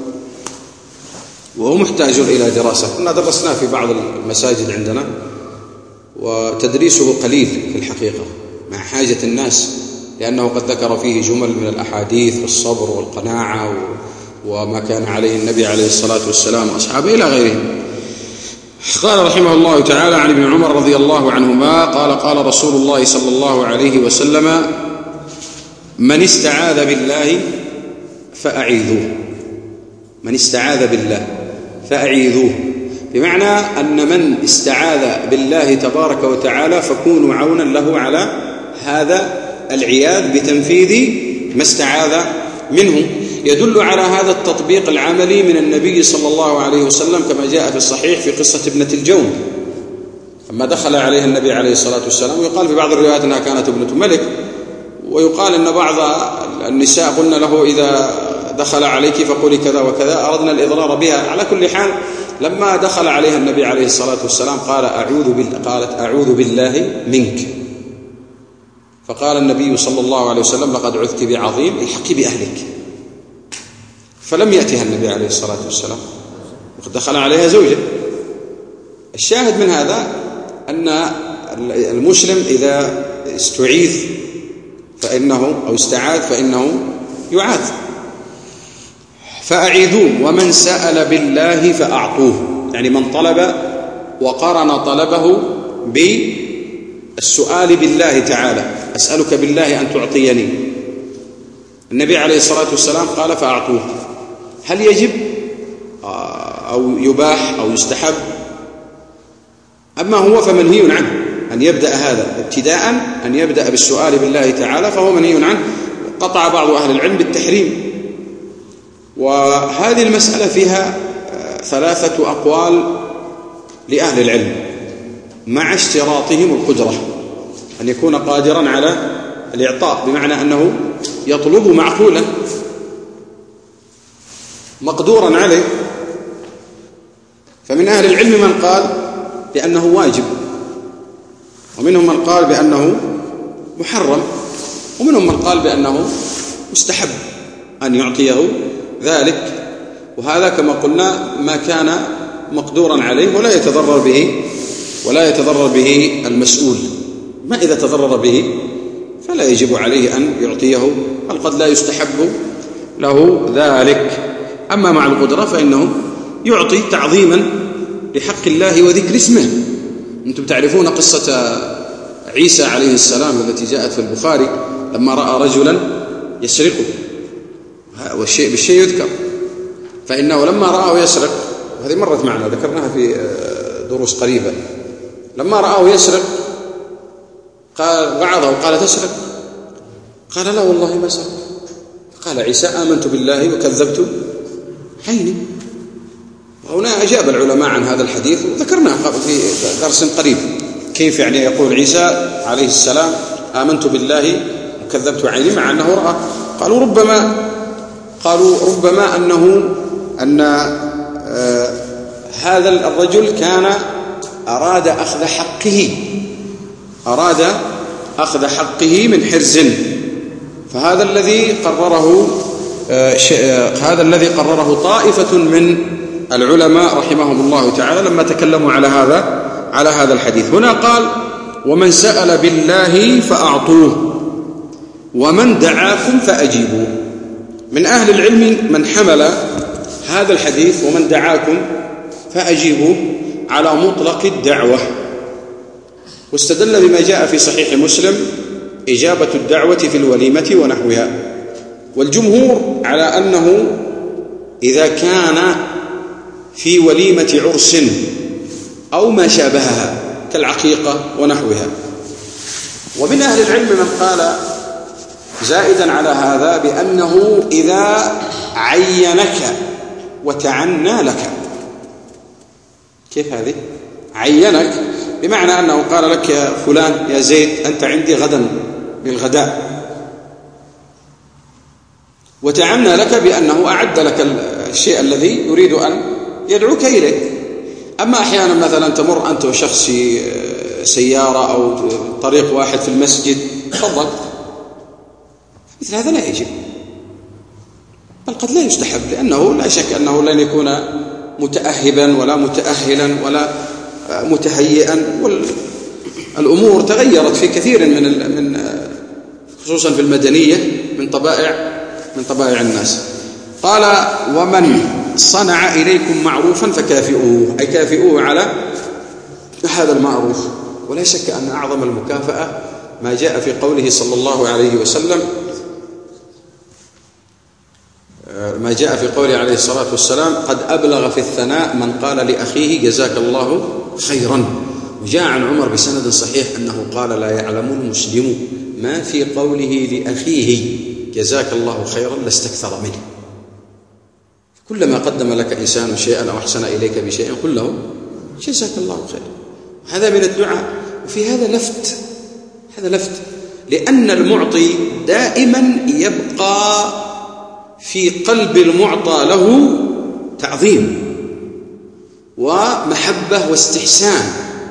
وهو محتاج إلى دراسة. كنا درسناه في بعض المساجد عندنا، وتدريسه قليل في الحقيقة مع حاجة الناس، لأنه قد ذكر فيه جمل من الأحاديث والصبر والقناعة وما كان عليه النبي عليه الصلاة والسلام وأصحابه إلى غيرهم. قال رحمه الله تعالى عن ابن عمر رضي الله عنهما قال قال رسول الله صلى الله عليه وسلم: من استعاذ بالله فأعيذوه. من استعاذ بالله فأعيذوه، بمعنى أن من استعاذ بالله تبارك وتعالى فكونوا عونا له على هذا العياذ بتنفيذ ما استعاذ منه. يدل على هذا التطبيق العملي من النبي صلى الله عليه وسلم كما جاء في الصحيح في قصة ابنة الجون لما دخل عليها النبي عليه الصلاة والسلام. ويقال في بعض الروايات أنها كانت ابنة ملك، ويقال أن بعض النساء قلنا له إذا دخل عليك فقولي كذا وكذا، أردنا الإضرار بها. على كل حال لما دخل عليها النبي عليه الصلاة والسلام قال أعوذ بالله قالت أعوذ بالله منك، فقال النبي صلى الله عليه وسلم: لقد عذت بعظيم، الحقي بأهلك. فلم يأتها النبي عليه الصلاة والسلام وقد دخل عليها زوجة. الشاهد من هذا أن المسلم إذا استعيذ فإنه أو استعاذ فإنه يعاذ. فأعيذوه. ومن سأل بالله فأعطوه، يعني من طلب وقرن طلبه بالسؤال بالله تعالى: أسألك بالله أن تعطيني. النبي عليه الصلاة والسلام قال فأعطوه. هل يجب أو يباح أو يستحب؟ أما هو فمنهي عنه أن يبدأ هذا ابتداء، أن يبدأ بالسؤال بالله تعالى، فهو منهي عنه. قطع بعض أهل العلم بالتحريم. وهذه المسألة فيها ثلاثة أقوال لأهل العلم مع اشتراطهم القدرة، أن يكون قادرا على الإعطاء، بمعنى أنه يطلب معقولا مقدورا عليه. فمن أهل العلم من قال بأنه واجب، ومنهم من قال بأنه محرم، ومنهم من قال بأنه مستحب أن يعطيه ذلك. وهذا كما قلنا ما كان مقدورا عليه ولا يتضرر به ولا يتضرر به المسؤول. ما إذا تضرر به فلا يجب عليه أن يعطيه، بل قد لا يستحب له ذلك. أما مع القدرة فإنه يعطي تعظيما لحق الله وذكر اسمه. أنتم تعرفون قصة عيسى عليه السلام التي جاءت في البخاري لما رأى رجلا يسرقه، والشيء بالشيء يذكر، فإنه لما رآه يسرق، وهذه مرت معنا ذكرناها في دروس قريبة، لما رآه يسرق قال وعظه وقال: تسرق؟ قال: لا والله ما سرق. قال عيسى: آمنت بالله وكذبت عيني. وهنا أجاب العلماء عن هذا الحديث وذكرناه في درس قريب، كيف يعني يقول عيسى عليه السلام: آمنت بالله وكذبت عيني، مع أنه رأى. قالوا ربما قالوا ربما أنه أن آه هذا الرجل كان أراد أخذ حقه أراد أخذ حقه من حرز. فهذا الذي قرره آه هذا الذي قرره طائفة من العلماء رحمهم الله تعالى لما تكلموا على هذا على هذا الحديث. هنا قال: ومن سأل بالله فأعطوه ومن دعاكم فأجيبوه. من أهل العلم من حمل هذا الحديث ومن دعاكم فأجيبوا على مطلق الدعوة. واستدل بما جاء في صحيح مسلم إجابة الدعوة في الوليمة ونحوها. والجمهور على أنه إذا كان في وليمة عرس أو ما شابهها كالعقيقة ونحوها. ومن أهل العلم من قال زائدا على هذا بأنه إذا عينك وتعنى لك. كيف هذه؟ عينك بمعنى أنه قال لك يا فلان يا زيد أنت عندي غدا بالغداء، وتعنى لك بأنه أعد لك الشيء الذي يريد أن يدعوك إليه. أما أحيانا مثلا تمر أنت وشخص سيارة أو طريق واحد في المسجد تفضل، مثل هذا لا يجب، بل قد لا يستحب، لأنه لا شك أنه لن يكون متأهبا ولا متأهلا ولا متهيئا. والأمور تغيرت في كثير من من خصوصا في المدنية من طبائع من طبائع الناس. قال ومن صنع إليكم معروفا فكافئوه، أي كافئوه على هذا المعروف. ولا شك أن أعظم المكافأة ما جاء في قوله صلى الله عليه وسلم، ما جاء في قوله عليه الصلاة والسلام قد أبلغ في الثناء من قال لأخيه جزاك الله خيرا. وجاء عن عمر بسند صحيح أنه قال لا يعلم المسلم ما في قوله لأخيه جزاك الله خيرا لاستكثر منه. كلما قدم لك إنسان شيئا أو أحسن إليك بشيء قل له جزاك الله خيرا. هذا من الدعاء. وفي هذا لفت، هذا لفت لأن المعطي دائما يبقى في قلب المعطى له تعظيم ومحبة واستحسان.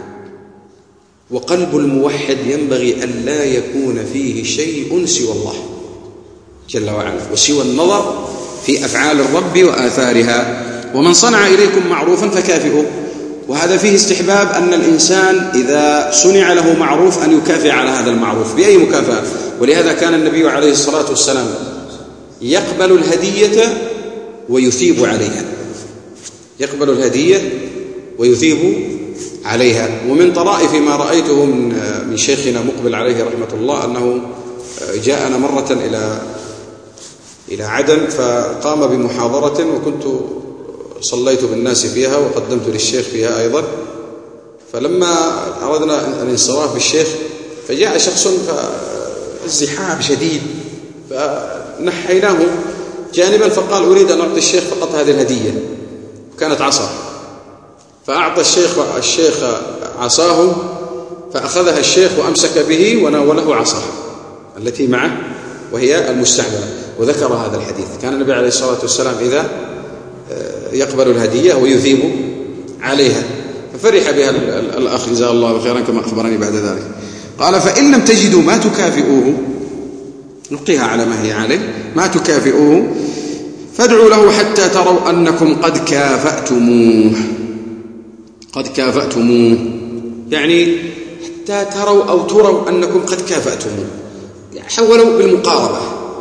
وقلب الموحد ينبغي أن لا يكون فيه شيء سوى الله جل وعلا وسوى النظر في أفعال الرب وآثارها. ومن صنع إليكم معروفا فكافئوه. وهذا فيه استحباب أن الإنسان إذا صنع له معروف أن يكافئ على هذا المعروف بأي مكافأة. ولهذا كان النبي عليه الصلاة والسلام يقبل الهدية ويثيب عليها، يقبل الهدية ويثيب عليها. ومن طرائف ما رأيته من شيخنا مقبل عليه رحمة الله أنه جاءنا مرة إلى إلى عدن فقام بمحاضرة، وكنت صليت بالناس فيها وقدمت للشيخ فيها أيضا. فلما أردنا الانصراف بالشيخ فجاء شخص فازدحام شديد، فنحيناه جانبا فقال أريد أن أعطي الشيخ فقط هذه الهدية، كانت عصا. فأعطى الشيخ الشيخ عصاه، فأخذها الشيخ وأمسك به وناوله عصاه التي معه وهي المستعملة، وذكر هذا الحديث. كان النبي عليه الصلاة والسلام إذا يقبل الهدية ويثيب عليها، ففرح بها الأخ جزاه الله خيرا كما أخبرني بعد ذلك. قال فإن لم تجدوا ما تكافئوه، نلقيها على ما هي عليه، ما تكافئوه فادعوا له حتى تروا أنكم قد كافأتموه. قد كافأتموه يعني حتى تروا أو تروا أنكم قد كافأتموه، يعني حولوا بالمقاربة.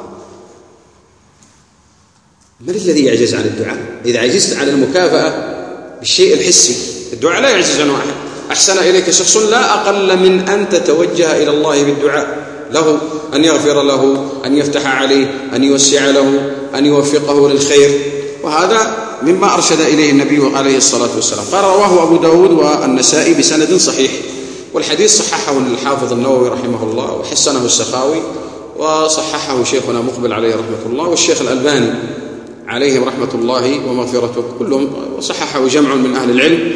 من الذي يعجز عن الدعاء؟ إذا عجزت عن المكافأة بالشيء الحسي، الدعاء لا يعجز عنه أحد. أحسن إليك شخص لا أقل من أن تتوجه إلى الله بالدعاء له، أن يغفر له، أن يفتح عليه، أن يوسع له، أن يوفقه للخير. وهذا مما أرشد إليه النبي عليه الصلاة والسلام. قال رواه أبو داود والنسائي بسند صحيح، والحديث صححه الحافظ النووي رحمه الله وحسنه السخاوي، وصححه شيخنا مقبل عليه رحمة الله، والشيخ الألباني عليهم رحمة الله ومغفرته، كلهم صححه جمع من أهل العلم.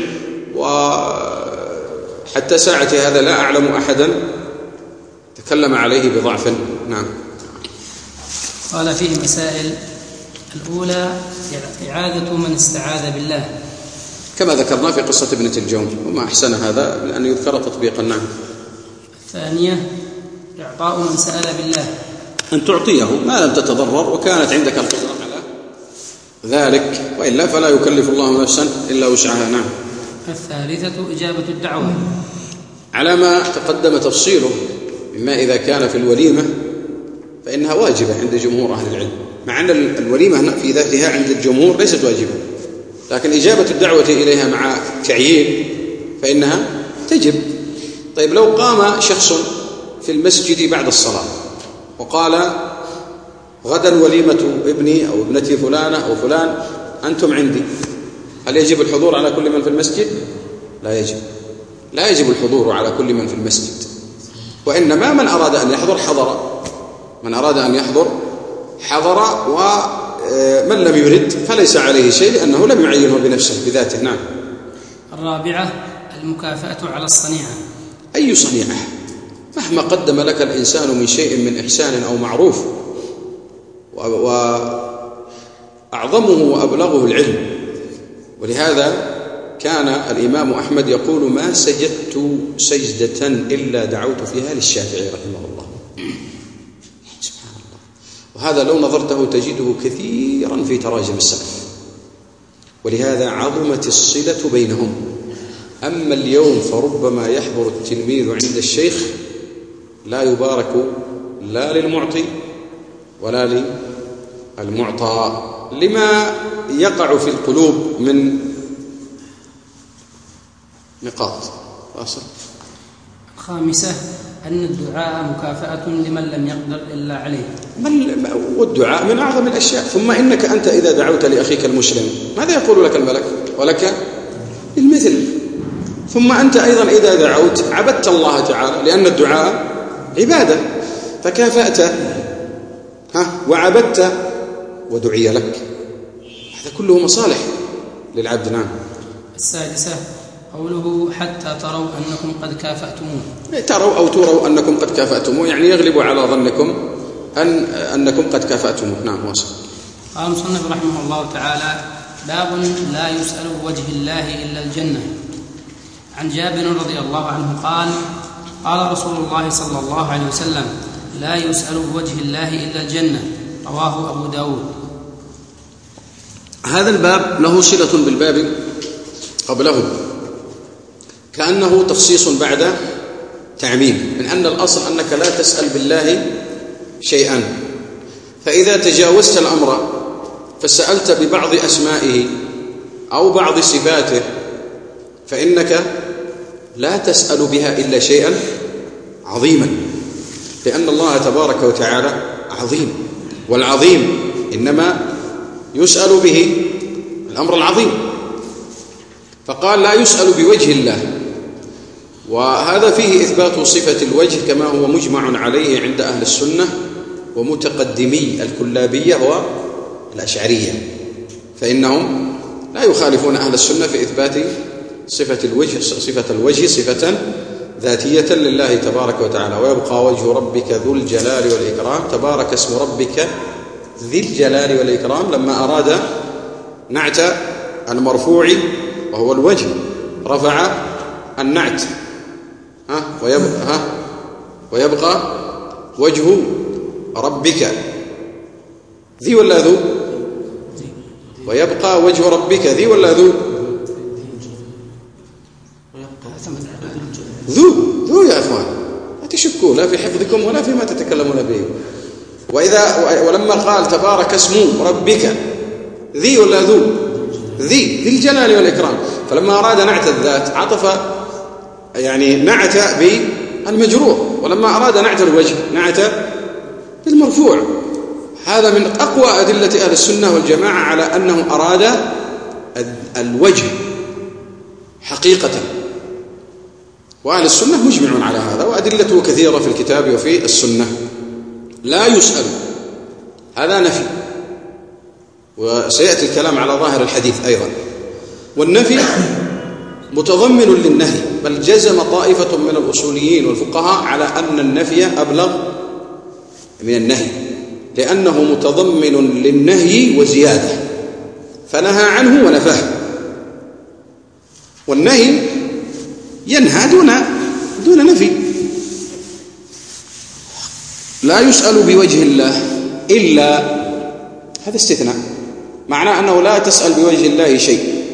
وحتى ساعة هذا لا أعلم أحدا تكلم عليه بضعف. نعم. قال فيه مسائل. الأولى إعادة من استعاذ بالله كما ذكرنا في قصة ابنة الجون، وما أحسن هذا لأن يذكر تطبيقا. نعم. الثانية إعطاء من سأل بالله، أن تعطيه ما لم تتضرر وكانت عندك القدرة على ذلك، وإلا فلا يكلف الله نفسا إلا وسعها. نعم. الثالثة إجابة الدعوة على ما تقدم تفصيله، إما إذا كان في الوليمة فإنها واجبة عند جمهور أهل العلم، مع أن الوليمة في ذاتها عند الجمهور ليست واجبة، لكن إجابة الدعوة إليها مع تعيين فإنها تجب. طيب لو قام شخص في المسجد بعد الصلاة وقال غدا وليمة ابني أو ابنتي فلانة أو فلان أنتم عندي، هل يجب الحضور على كل من في المسجد؟ لا يجب، لا يجب الحضور على كل من في المسجد، وإنما من أراد أن يحضر حضر، من أراد أن يحضر حضر، ومن لم يرد فليس عليه شيء لأنه لم يعينه بنفسه بذاته. نعم. الرابعة المكافأة على الصنيعة. أي صنيعة؟ مهما قدم لك الإنسان من شيء من إحسان أو معروف، وأعظمه وأبلغه العلم، ولهذا كان الإمام أحمد يقول ما سجدت سجدة إلا دعوت فيها للشافعي رحمه الله. سبحان الله. وهذا لو نظرته تجده كثيرا في تراجم السلف، ولهذا عظمت الصلة بينهم. أما اليوم فربما يحضر التلميذ عند الشيخ لا يبارك لا للمعطي ولا للمعطى، لما يقع في القلوب من نقاط. أصل الخامسة أن الدعاء مكافأة لمن لم يقدر إلا عليه، والدعاء من أعظم الأشياء. ثم إنك أنت إذا دعوت لأخيك المسلم ماذا يقول لك الملك؟ ولك المثل. ثم أنت أيضا إذا دعوت عبدت الله تعالى، لأن الدعاء عبادة، فكافأت ها وعبدت ودعي لك، هذا كله مصالح للعبد. نعم. السادسة قوله حتى تروا أنكم قد كافأتموه. تروا أو تروا أنكم قد كافأتموه، يعني يغلب على ظنكم أن أنكم قد كافأتموه. نعم. واصل. قال المصنف رحمه الله تعالى: باب لا يسأل بوجه الله إلا الجنة. عن جابر رضي الله عنه قال: قال رسول الله صلى الله عليه وسلم: لا يسأل بوجه الله إلا الجنة. رواه أبو داود. هذا الباب له صلة بالباب قبله، كأنه تخصيص بعد تعميم، من أن الأصل أنك لا تسأل بالله شيئا، فإذا تجاوزت الأمر فسألت ببعض أسمائه أو بعض صفاته فإنك لا تسأل بها إلا شيئا عظيما، لأن الله تبارك وتعالى عظيم، والعظيم إنما يسأل به الأمر العظيم. فقال لا يسأل بوجه الله، وهذا فيه إثبات صفة الوجه كما هو مجمع عليه عند أهل السنة ومتقدمي الكلابية والأشعرية، فإنهم لا يخالفون أهل السنة في إثبات صفة الوجه صفة الوجه صفة ذاتية لله تبارك وتعالى. ويبقى وجه ربك ذو الجلال والإكرام، تبارك اسم ربك ذي الجلال والإكرام، لما أراد نعت المرفوع وهو الوجه رفع النعت. ها ويبقى, ها ويبقى وجه ربك ذي ولا ذو؟ ويبقى وجه ربك ذي ولا ذو؟ ذو ذو يا أخوان، لا تشكوا لا في حفظكم ولا فيما تتكلمون به. وإذا ولما قال تبارك اسم ربك ذي ولا ذو؟ ذي ذي الجلال والإكرام، فلما أراد نعت الذات عطف يعني نعت بالمجرور، ولما أراد نعت الوجه نعت بالمرفوع. هذا من أقوى أدلة أهل السنة والجماعة على أنه أراد الوجه حقيقة، وأهل السنة مجمع على هذا، وأدلته كثيرة في الكتاب وفي السنة. لا يسأل هذا نفي، وسيأتي الكلام على ظاهر الحديث أيضا. والنفي متضمن للنهي، بل جزم طائفة من الأصوليين والفقهاء على أن النفي أبلغ من النهي، لأنه متضمن للنهي وزيادة، فنهى عنه ونفاه. والنهي ينهى دون دون نفي. لا يسأل بوجه الله إلا، هذا استثناء، معناه أنه لا تسأل بوجه الله شيء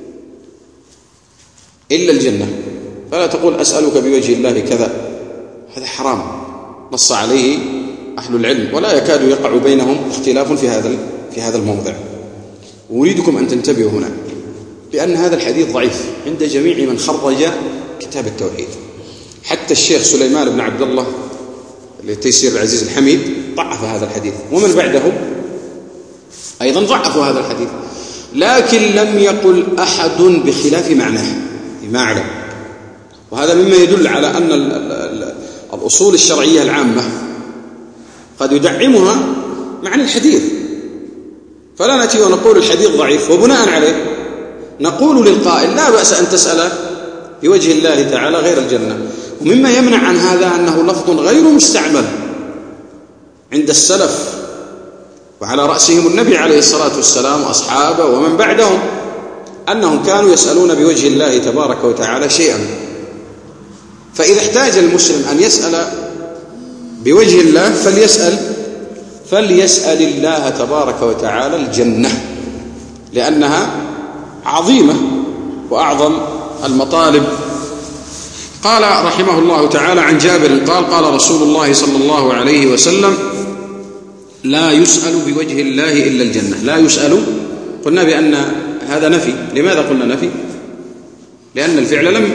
إلا الجنة، فلا تقول أسألك بوجه الله كذا، هذا حرام نص عليه أهل العلم، ولا يكاد يقع بينهم اختلاف في هذا في هذا الموضع. أريدكم أن تنتبهوا هنا. لأن هذا الحديث ضعيف عند جميع من خرج كتاب التوحيد. حتى الشيخ سليمان بن عبد الله لتيسير العزيز الحميد ضعف هذا الحديث، ومن بعده أيضا ضعفوا هذا الحديث، لكن لم يقل أحد بخلاف معناه ما أعلم. وهذا مما يدل على أن الأصول الشرعية العامة قد يدعمها معنى الحديث، فلا نأتي ونقول الحديث ضعيف وبناء عليه نقول للقائل لا بأس أن تسأل بوجه الله تعالى غير الجنة. ومما يمنع عن هذا أنه لفظ غير مستعمل عند السلف، وعلى رأسهم النبي عليه الصلاة والسلام وأصحابه ومن بعدهم، أنهم كانوا يسألون بوجه الله تبارك وتعالى شيئا. فإذا احتاج المسلم أن يسأل بوجه الله فليسأل فليسأل الله تبارك وتعالى الجنة، لأنها عظيمة وأعظم المطالب. قال رحمه الله تعالى عن جابر قال قال رسول الله صلى الله عليه وسلم لا يسأل بوجه الله إلا الجنة. لا يسأل، قلنا بأن هذا نفي. لماذا قلنا نفي؟ لأن الفعل لم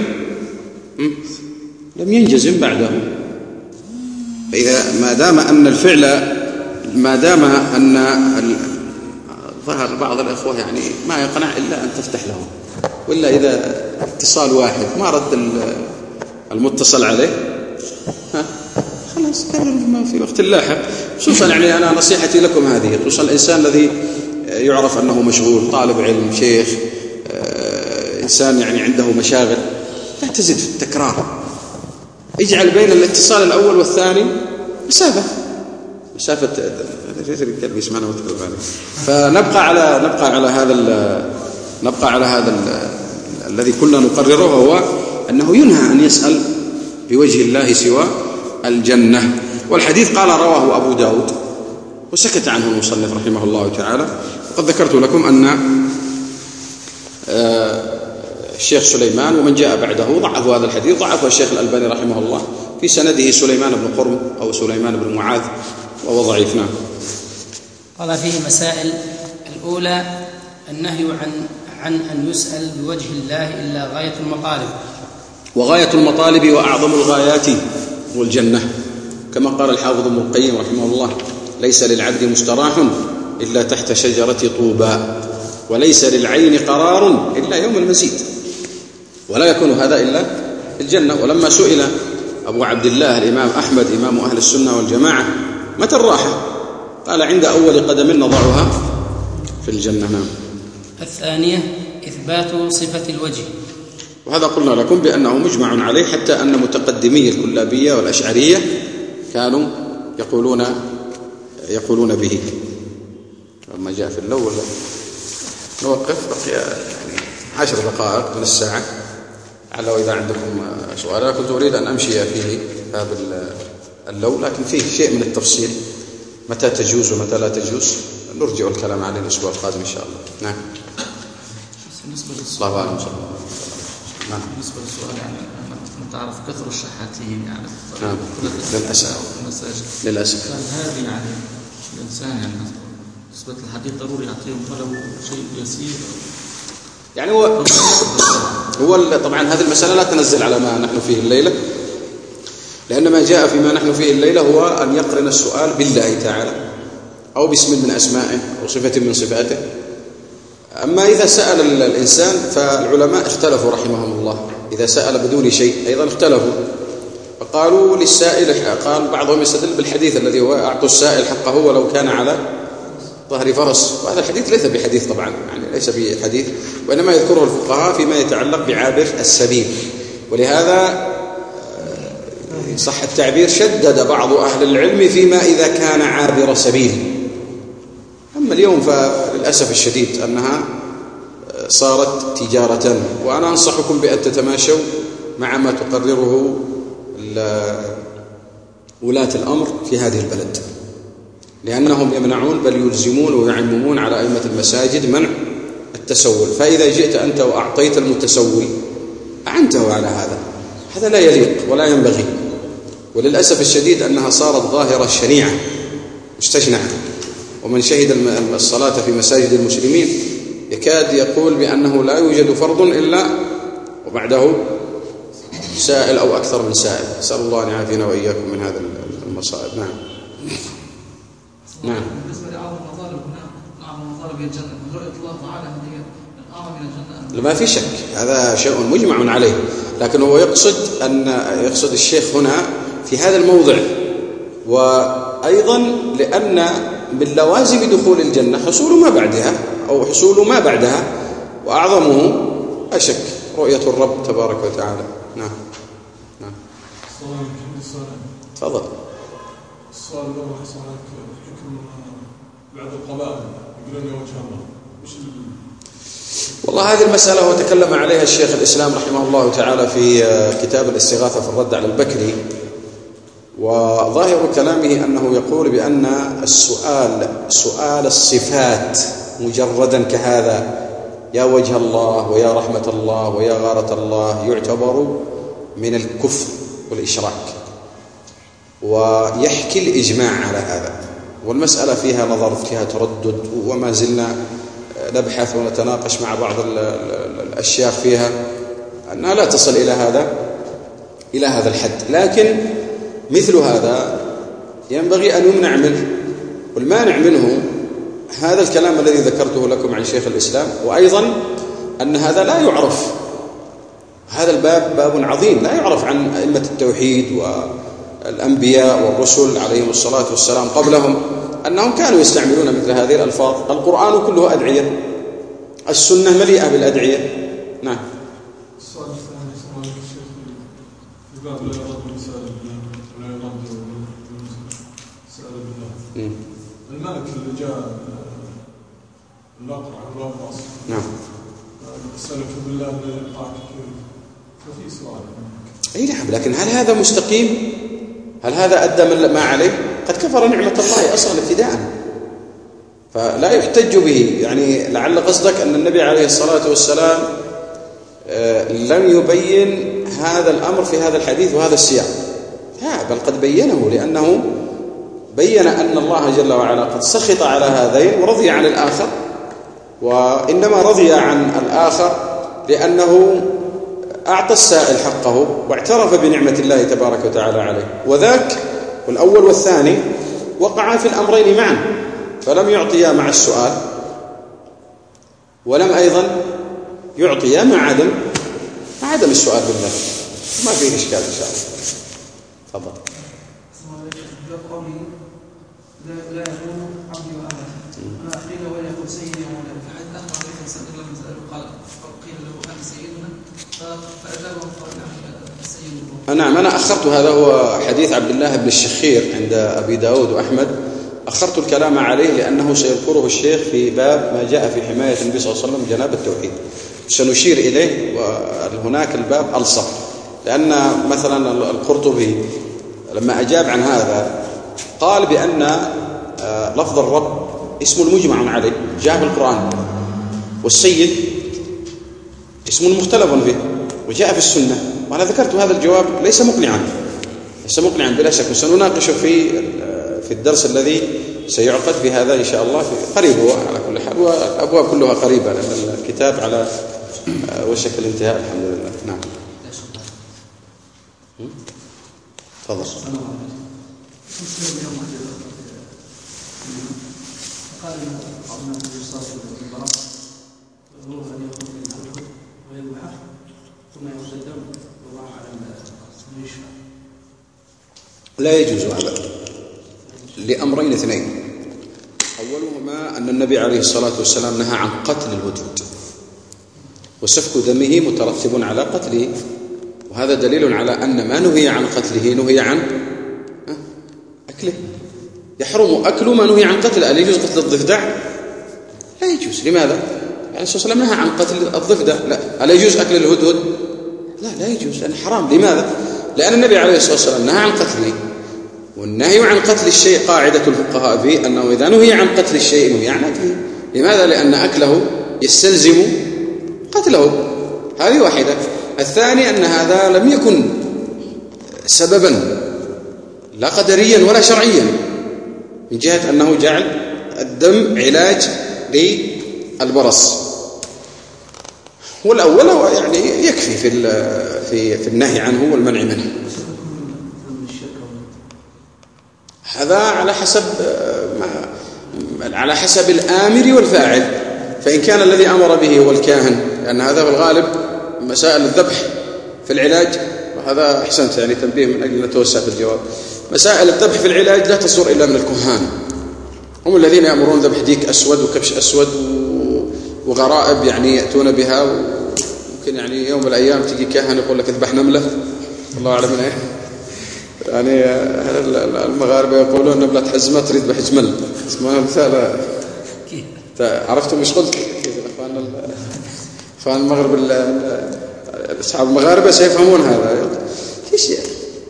لم ينجزم بعده. فإذا ما دام أن الفعل ما دام أن ظهر بعض الأخوة يعني ما يقنع إلا أن تفتح لهم، وإلا إذا اتصال واحد ما رد المتصل عليه ها خلاص كرر ما في وقت لاحق. خصوصا يعني أنا نصيحتي لكم هذه، خصوصا الإنسان الذي يعرف أنه مشغول، طالب علم، شيخ، إنسان يعني عنده مشاغل، لا تزد في التكرار. اجعل بين الاتصال الأول والثاني مسافة مسافة الكلب يسمعنا وتكلم. فنبقى على نبقى على هذا نبقى على هذا الذي كنا نقرره، هو أنه ينهى أن يسأل بوجه الله سوى الجنة. والحديث قال رواه أبو داود وسكت عنه المصنف رحمه الله تعالى. وقد ذكرت لكم أن الشيخ سليمان ومن جاء بعده ضعفوا هذا الحديث، ضعفه الشيخ الألباني رحمه الله في سنده سليمان بن قرم أو سليمان بن معاذ وهو ضعيف. نعم. قال فيه مسائل. الأولى النهي عن عن أن يسأل بوجه الله إلا غاية المطالب، وغاية المطالب وأعظم الغايات والجنة، كما قال الحافظ ابن القيم رحمه الله ليس للعبد مستراح إلا تحت شجرة طوبى، وليس للعين قرار إلا يوم المزيد، ولا يكون هذا إلا الجنة. ولما سئل أبو عبد الله الإمام أحمد إمام أهل السنة والجماعة متى الراحة؟ قال عند أول قدم نضعها في الجنة. نعم. الثانية إثبات صفة الوجه، وهذا قلنا لكم بأنه مجمع عليه، حتى أن متقدمي الكلابية والأشعرية كانوا يقولون يقولون به. لما جاء في الأول نوقف بقي يعني عشر دقائق من الساعة، على وإذا عندكم سؤال. أنا كنت أريد أن أمشي فيه باب اللو، لكن فيه شيء من التفصيل متى تجوز ومتى لا تجوز، نرجع الكلام عليه الأسبوع القادم إن شاء الله. نعم. بالنسبة للسؤال الله أعلم. نعم. بالنسبة للسؤال يعني أنت تعرف كثر الشحاتين يعني نعم. للأسف للأسف كان هذه يعني الإنسان يعني نسبة الحديث ضروري يعطيهم ولو شيء يسير يعني. هو هو طبعا هذه المسألة لا تنزل على ما نحن فيه الليلة، لأن ما جاء فيما نحن فيه الليلة هو أن يقرن السؤال بالله تعالى أو باسم من أسمائه أو صفة من صفاته. أما إذا سأل الإنسان فالعلماء اختلفوا رحمهم الله، إذا سأل بدون شيء أيضا اختلفوا، فقالوا للسائل، قال بعضهم يستدل بالحديث الذي هو أعطوا السائل حقه ولو كان على ظهر فرس، وهذا الحديث ليس بحديث طبعا، يعني ليس بحديث، وإنما يذكره الفقهاء فيما يتعلق بعابر السبيل. ولهذا صح التعبير شدد بعض أهل العلم فيما إذا كان عابر سبيل. أما اليوم فللأسف الشديد أنها صارت تجارة، وأنا أنصحكم بأن تتماشوا مع ما تقرره ولاة الأمر في هذه البلد، لأنهم يمنعون بل يلزمون ويعممون على أئمة المساجد منع التسول. فإذا جئت أنت وأعطيت المتسول أعنته على هذا، هذا لا يليق ولا ينبغي. وللأسف الشديد أنها صارت ظاهرة شنيعة مستشنعة، ومن شهد الصلاة في مساجد المسلمين يكاد يقول بأنه لا يوجد فرض إلا وبعده سائل أو أكثر من سائل. أسأل الله أن يعافينا وإياكم من هذا المصائب. نعم نعم. بالنسبة لأعظم المطالب هنا أعظم مطالب هي الجنة، رؤية الله تعالى هي الأعظم من الجنة. ما في شك، هذا شيء مجمع عليه، لكن هو يقصد أن يقصد الشيخ هنا في هذا الموضع، وأيضا لأن من لوازم دخول الجنة حصول ما بعدها أو حصول ما بعدها، وأعظمه أشك رؤية الرب تبارك وتعالى. نعم نعم. تفضل. السؤال الأول حصلك حكم بعض القبائل يقولون وجه الله، وش والله هذه المسألة هو تكلم عليها الشيخ الإسلام رحمه الله تعالى في كتاب الاستغاثة في الرد على البكري، وظاهر كلامه أنه يقول بأن السؤال سؤال الصفات مجردا كهذا يا وجه الله ويا رحمة الله ويا غارة الله يعتبر من الكفر والإشراك، ويحكي الإجماع على هذا، والمسألة فيها نظر فيها تردد، وما زلنا نبحث ونتناقش مع بعض الأشياخ فيها أنها لا تصل إلى هذا إلى هذا الحد، لكن مثل هذا ينبغي أن يمنع منه، والمانع منه هذا الكلام الذي ذكرته لكم عن شيخ الإسلام، وأيضا أن هذا لا يعرف، هذا الباب باب عظيم لا يعرف عن أئمة التوحيد والأنبياء والرسل عليهم الصلاة والسلام قبلهم أنهم كانوا يستعملون مثل هذه الألفاظ. القرآن كله أدعية، السنة مليئة بالأدعية. نعم. السؤال الثاني سؤال الشيخ في باب لا يرد المسألة بالله ولا يرد المسألة بالله. الملك اللي جاء الأقرع الوقاص نعم أسألك بالله أن يلقاك كيف، ففي سؤال. أي نعم، لكن هل هذا مستقيم؟ هل هذا أدى ما عليه؟ قد كفر نعمة الله أصلا ابتداء، فلا يحتج به. يعني لعل قصدك أن النبي عليه الصلاة والسلام لم يبين هذا الأمر في هذا الحديث وهذا السياق، لا، بل قد بينه، لأنه بين أن الله جل وعلا قد سخط على هذين ورضي عن الآخر، وإنما رضي عن الآخر لأنه أعطى السائل حقه واعترف بنعمة الله تبارك وتعالى عليه، وذاك والأول والثاني وقعا في الأمرين معا، فلم يعطيا مع السؤال ولم أيضا يعطيا مع عدم مع عدم السؤال بالله، ما فيه إشكال إن شاء الله. تفضل. لا لا يكون عبدي وأمتي، أنا قيل ولا يكون سيدي ومولاي، فحد أخبر عليه صلى الله عليه وسلم قال قيل له أنت سيدنا فأجابه قال نعم السيد. نعم، أنا أخرت، هذا هو حديث عبد الله بن الشخير عند أبي داود وأحمد، أخرت الكلام عليه لأنه سيذكره الشيخ في باب ما جاء في حماية النبي صلى الله عليه وسلم جناب التوحيد، سنشير إليه، وهناك الباب ألصق، لأن مثلا القرطبي لما أجاب عن هذا قال بأن لفظ الرب اسم المجمع عليه جاء في القرآن، والسيد اسم مختلف فيه وجاء في السنة، وأنا ذكرت هذا الجواب ليس مقنعا ليس مقنعا بلا شك، وسنناقشه في في الدرس الذي سيعقد في هذا إن شاء الله في قريب، هو على كل حال والأبواب كلها قريبة لأن الكتاب على وشك الانتهاء الحمد لله. نعم. تفضل. قال بعضنا الرصاص والبراء يروح أن يأخذ من الحدود ويذبحه ثم يأخذ الدم ويضعه على المشفى. لا يجوز هذا لأمرين اثنين، أولهما أن النبي عليه الصلاة والسلام نهى عن قتل الهدهد، وسفك دمه مترتب على قتله، وهذا دليل على أن ما نهي عن قتله نهي عن أكله، يحرم أكل ما نهي عن قتله. هل يجوز قتل الضفدع؟ لا يجوز. لماذا؟ يعني الرسول صلى الله عليه وسلم نهى عن قتل الضفدع. لا. هل يجوز أكل الهدهد؟ لا لا يجوز، لأن حرام. لماذا؟ لأن النبي عليه الصلاة والسلام نهى عن قتله، والنهي عن قتل الشيء قاعدة الفقهاء فيه أنه إذا نهي عن قتل الشيء نهي عن أكله. لماذا؟ لأن أكله يستلزم قتله. هذه واحدة. الثاني أن هذا لم يكن سببا لا قدريا ولا شرعيا، من جهة أنه جعل الدم علاج للبرص، هو الأول يعني يكفي في في في النهي عنه والمنع منه. هذا على حسب ما على حسب الآمر والفاعل. فإن كان الذي أمر به هو الكاهن، لأن هذا في الغالب مسائل الذبح في العلاج، وهذا أحسنت يعني تنبيه من أجل نتوسع في الجواب. مسائل الذبح في العلاج لا تصدر إلا من الكهان، هم الذين يأمرون ذبح ديك أسود وكبش أسود وغرائب يعني يأتون بها. ممكن يعني يوم من الأيام تجي كاهن يقول لك اذبح نملة، الله أعلم من إيه. يعني المغاربة يقولون نملة حزمة تريد بح جمل، اسمها مثال. عرفتم ايش قلت؟ اخوان اخوان المغرب اصحاب المغاربه سيفهمون هذا. ايش يعني؟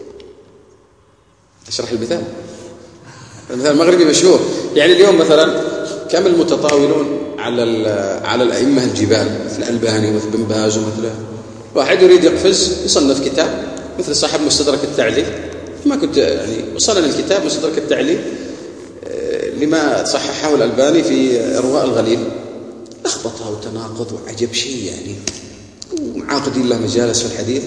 اشرح المثال. المثال المغربي مشهور. يعني اليوم مثلا كم المتطاولون على على الائمه الجبال مثل الألباني ومثل بن باز ومثله. واحد يريد يقفز يصنف كتاب مثل صاحب مستدرك التعليل، ما كنت يعني وصلنا للكتاب مستدرك التعليل لما صححه الألباني في إرواء الغليل، لخبطة وتناقض وعجب شيء يعني، ومعاقدين له مجالس في الحديث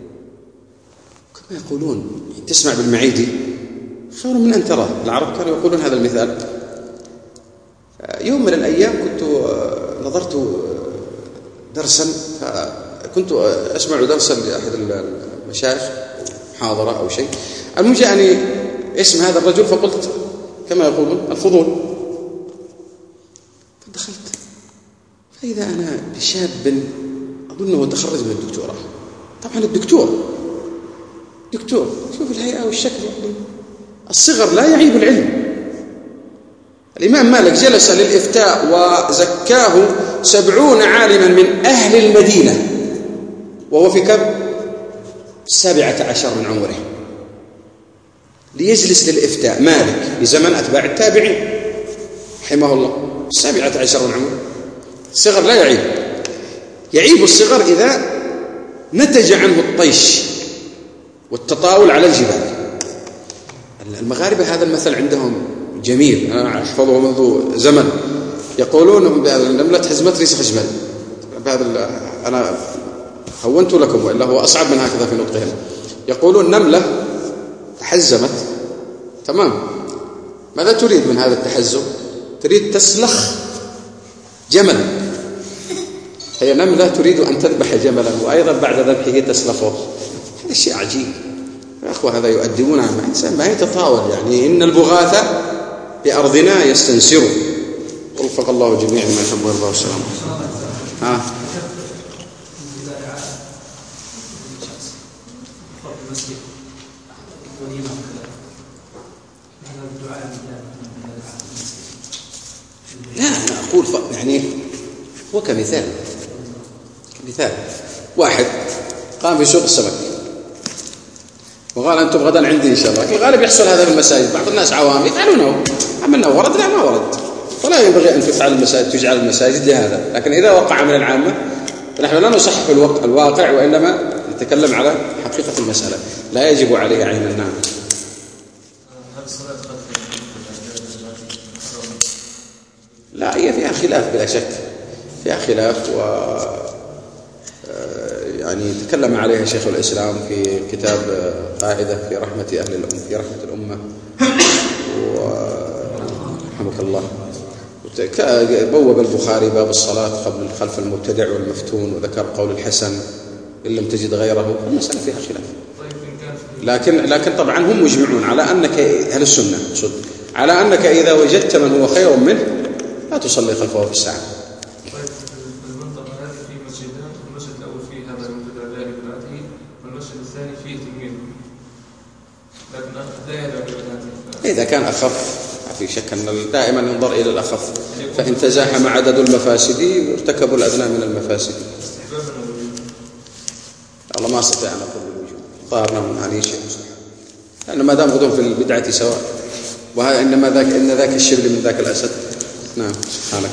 كما يقولون. تسمع بالمعيدي خير من أن ترى. العرب كانوا يقولون هذا المثال. يوم من الأيام كنت نظرت درسا، كنت أسمع درسا لأحد المشايخ، محاضرة أو شيء، المهم جاءني اسم هذا الرجل فقلت كما يقولون الفضول، فدخلت فإذا أنا بشاب أظنه متخرج من الدكتوراه. طبعا الدكتور دكتور شوف الهيئة والشكل يعني الصغر لا يعيب العلم. الإمام مالك جلس للإفتاء وزكاه سبعون عالما من أهل المدينة وهو في كم؟ السابعة عشر من عمره، ليجلس للإفتاء. مالك بزمن أتباع التابعين رحمه الله، السابعة عشر من عمره. الصغر لا يعيب، يعيب الصغر إذا نتج عنه الطيش والتطاول على الجبال. المغاربة هذا المثل عندهم جميل، أنا أحفظه منذ زمن. يقولون النملة حزمت ريس خجمل. بهذا أنا هونت لكم، وإلا هو أصعب من هكذا في نطقهم. يقولون نملة تحزمت، تمام، ماذا تريد من هذا التحزم؟ تريد تسلخ جمل. هي نملة تريد أن تذبح جملا وأيضا بعد ذبحه تسلخه. هذا شيء عجيب يا أخوة. هذا يؤدبون مع إنسان ما يتطاول. يعني إن البغاث بأرضنا يستنسروا. وفق الله جميعا ما يحب ويرضى والسلام. ها لا أنا أقول يعني هو كمثال كمثال واحد قام في سوق السمك وقال أنتم غدا عندي إن شاء الله. في الغالب يحصل هذا في المساجد، بعض الناس عوام يفعلونه، عملنا ورد لا ما ورد، فلا ينبغي أن تفعل المساجد تجعل المساجد لهذا. لكن إذا وقع من العامة فنحن لا نصحح الوقت الواقع، وإنما نتكلم على حقيقة المسألة، لا يجب عليه عين النعم. لا هي فيها خلاف بلا شك، فيها خلاف، و يعني تكلم عليها شيخ الإسلام في كتاب قاعدة في رحمة أهل الأمة في رحمة الأمة ورحمك الله. بوب البخاري باب الصلاة قبل خلف المبتدع والمفتون، وذكر قول الحسن إن لم تجد غيره. المسألة فيها خلاف، لكن لكن طبعا هم مجمعون على أنك أهل السنة صد على أنك إذا وجدت من هو خير منه لا تصلي خلفه في الساعة. طيب المنطقة هذه في مسجدان، المسجد الأول فيه هذا المبتدع لا بناته، والمسجد الثاني فيه تلميذ لكن لا يدعو بناته. إذا كان أخف في شك أن دائما ينظر إلى الأخف، فإن تزاحم عدد المفاسد ارتكبوا الأدنى من المفاسد. الله ما استطيع أن أقول بالوجوب، ظهرنا من هذه الشيء مستحيل، لأن ما دام غضون في البدعة سواء، وهذا إنما ذاك إن ذاك الشبل من ذاك الأسد. نعم سبحانك.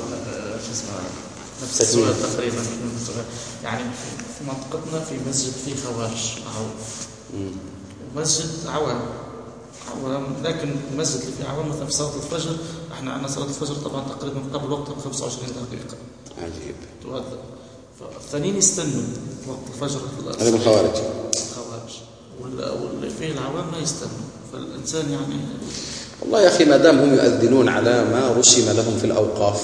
نفس السؤال تقريبا يعني في منطقتنا في مسجد فيه خوارج أو مسجد عوام عوام، لكن المسجد اللي فيه عوام مثلا في صلاة الفجر، احنا عندنا صلاة الفجر طبعا تقريبا قبل وقتها ب خمسة وعشرين دقيقة. عجيب. تؤذن فالثانيين يستنوا وقت الفجر. هذا من الخوارج. الخوارج واللي فيه العوام ما يستنوا. فالإنسان يعني والله يا أخي ما دام هم يؤذنون على ما رسم لهم في الأوقاف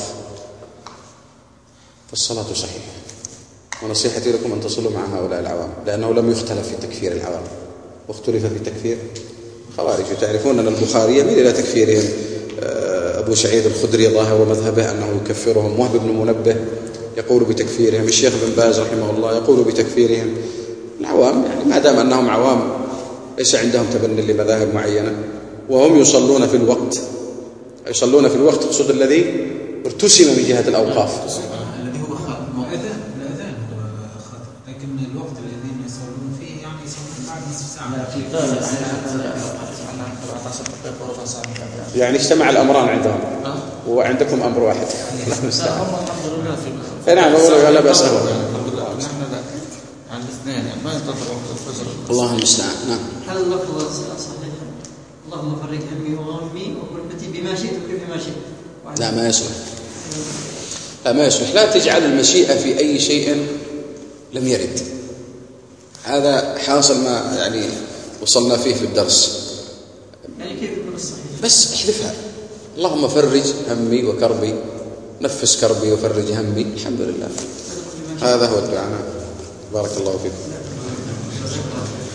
فالصلاة صحيحة. ونصيحتي لكم أن تصلوا مع هؤلاء العوام، لأنه لم يختلف في تكفير العوام واختلف في تكفير خوارج. تعرفون أن البخاري يميل إلى تكفيرهم. أبو سعيد الخدري ظاهر مذهبه أنه يكفرهم، وهب بن منبه يقول بتكفيرهم، الشيخ بن باز رحمه الله يقول بتكفيرهم. العوام يعني ما دام أنهم عوام ليس عندهم تبني لمذاهب معينة وهم يصلون في الوقت، يصلون في الوقت اقصد الذي ارتسم من جهة الأوقاف. الذي هو مؤذن الأذان هو خطأ، لكن الوقت الذين يصلون فيه يعني يصلون بعد نصف ساعة. لا لا احنا أربعة عشر دقيقة وربع ساعة. يعني اجتمع الأمران عندهم وعندكم أمر واحد. لا هم الحمد لله في نعم لا بأس له. الحمد لله نحن لا عن الاثنين يعني ما ينتظر وقت الفجر. الله المستعان. نعم. هل اللفظ صحيح؟ اللهم فرج همي وغمي وكربتي بما شئت وكيف ما شئت. لا ما يصلح. لا ما يصلح. لا تجعل المشيئة في أي شيء لم يرد. هذا حاصل ما يعني وصلنا فيه في الدرس. يعني كيف يكون الصحيح؟ بس احذفها. اللهم فرج همي وكربي، نفس كربي وفرج همي. الحمد لله. هذا هو الدعاء. بارك الله فيكم.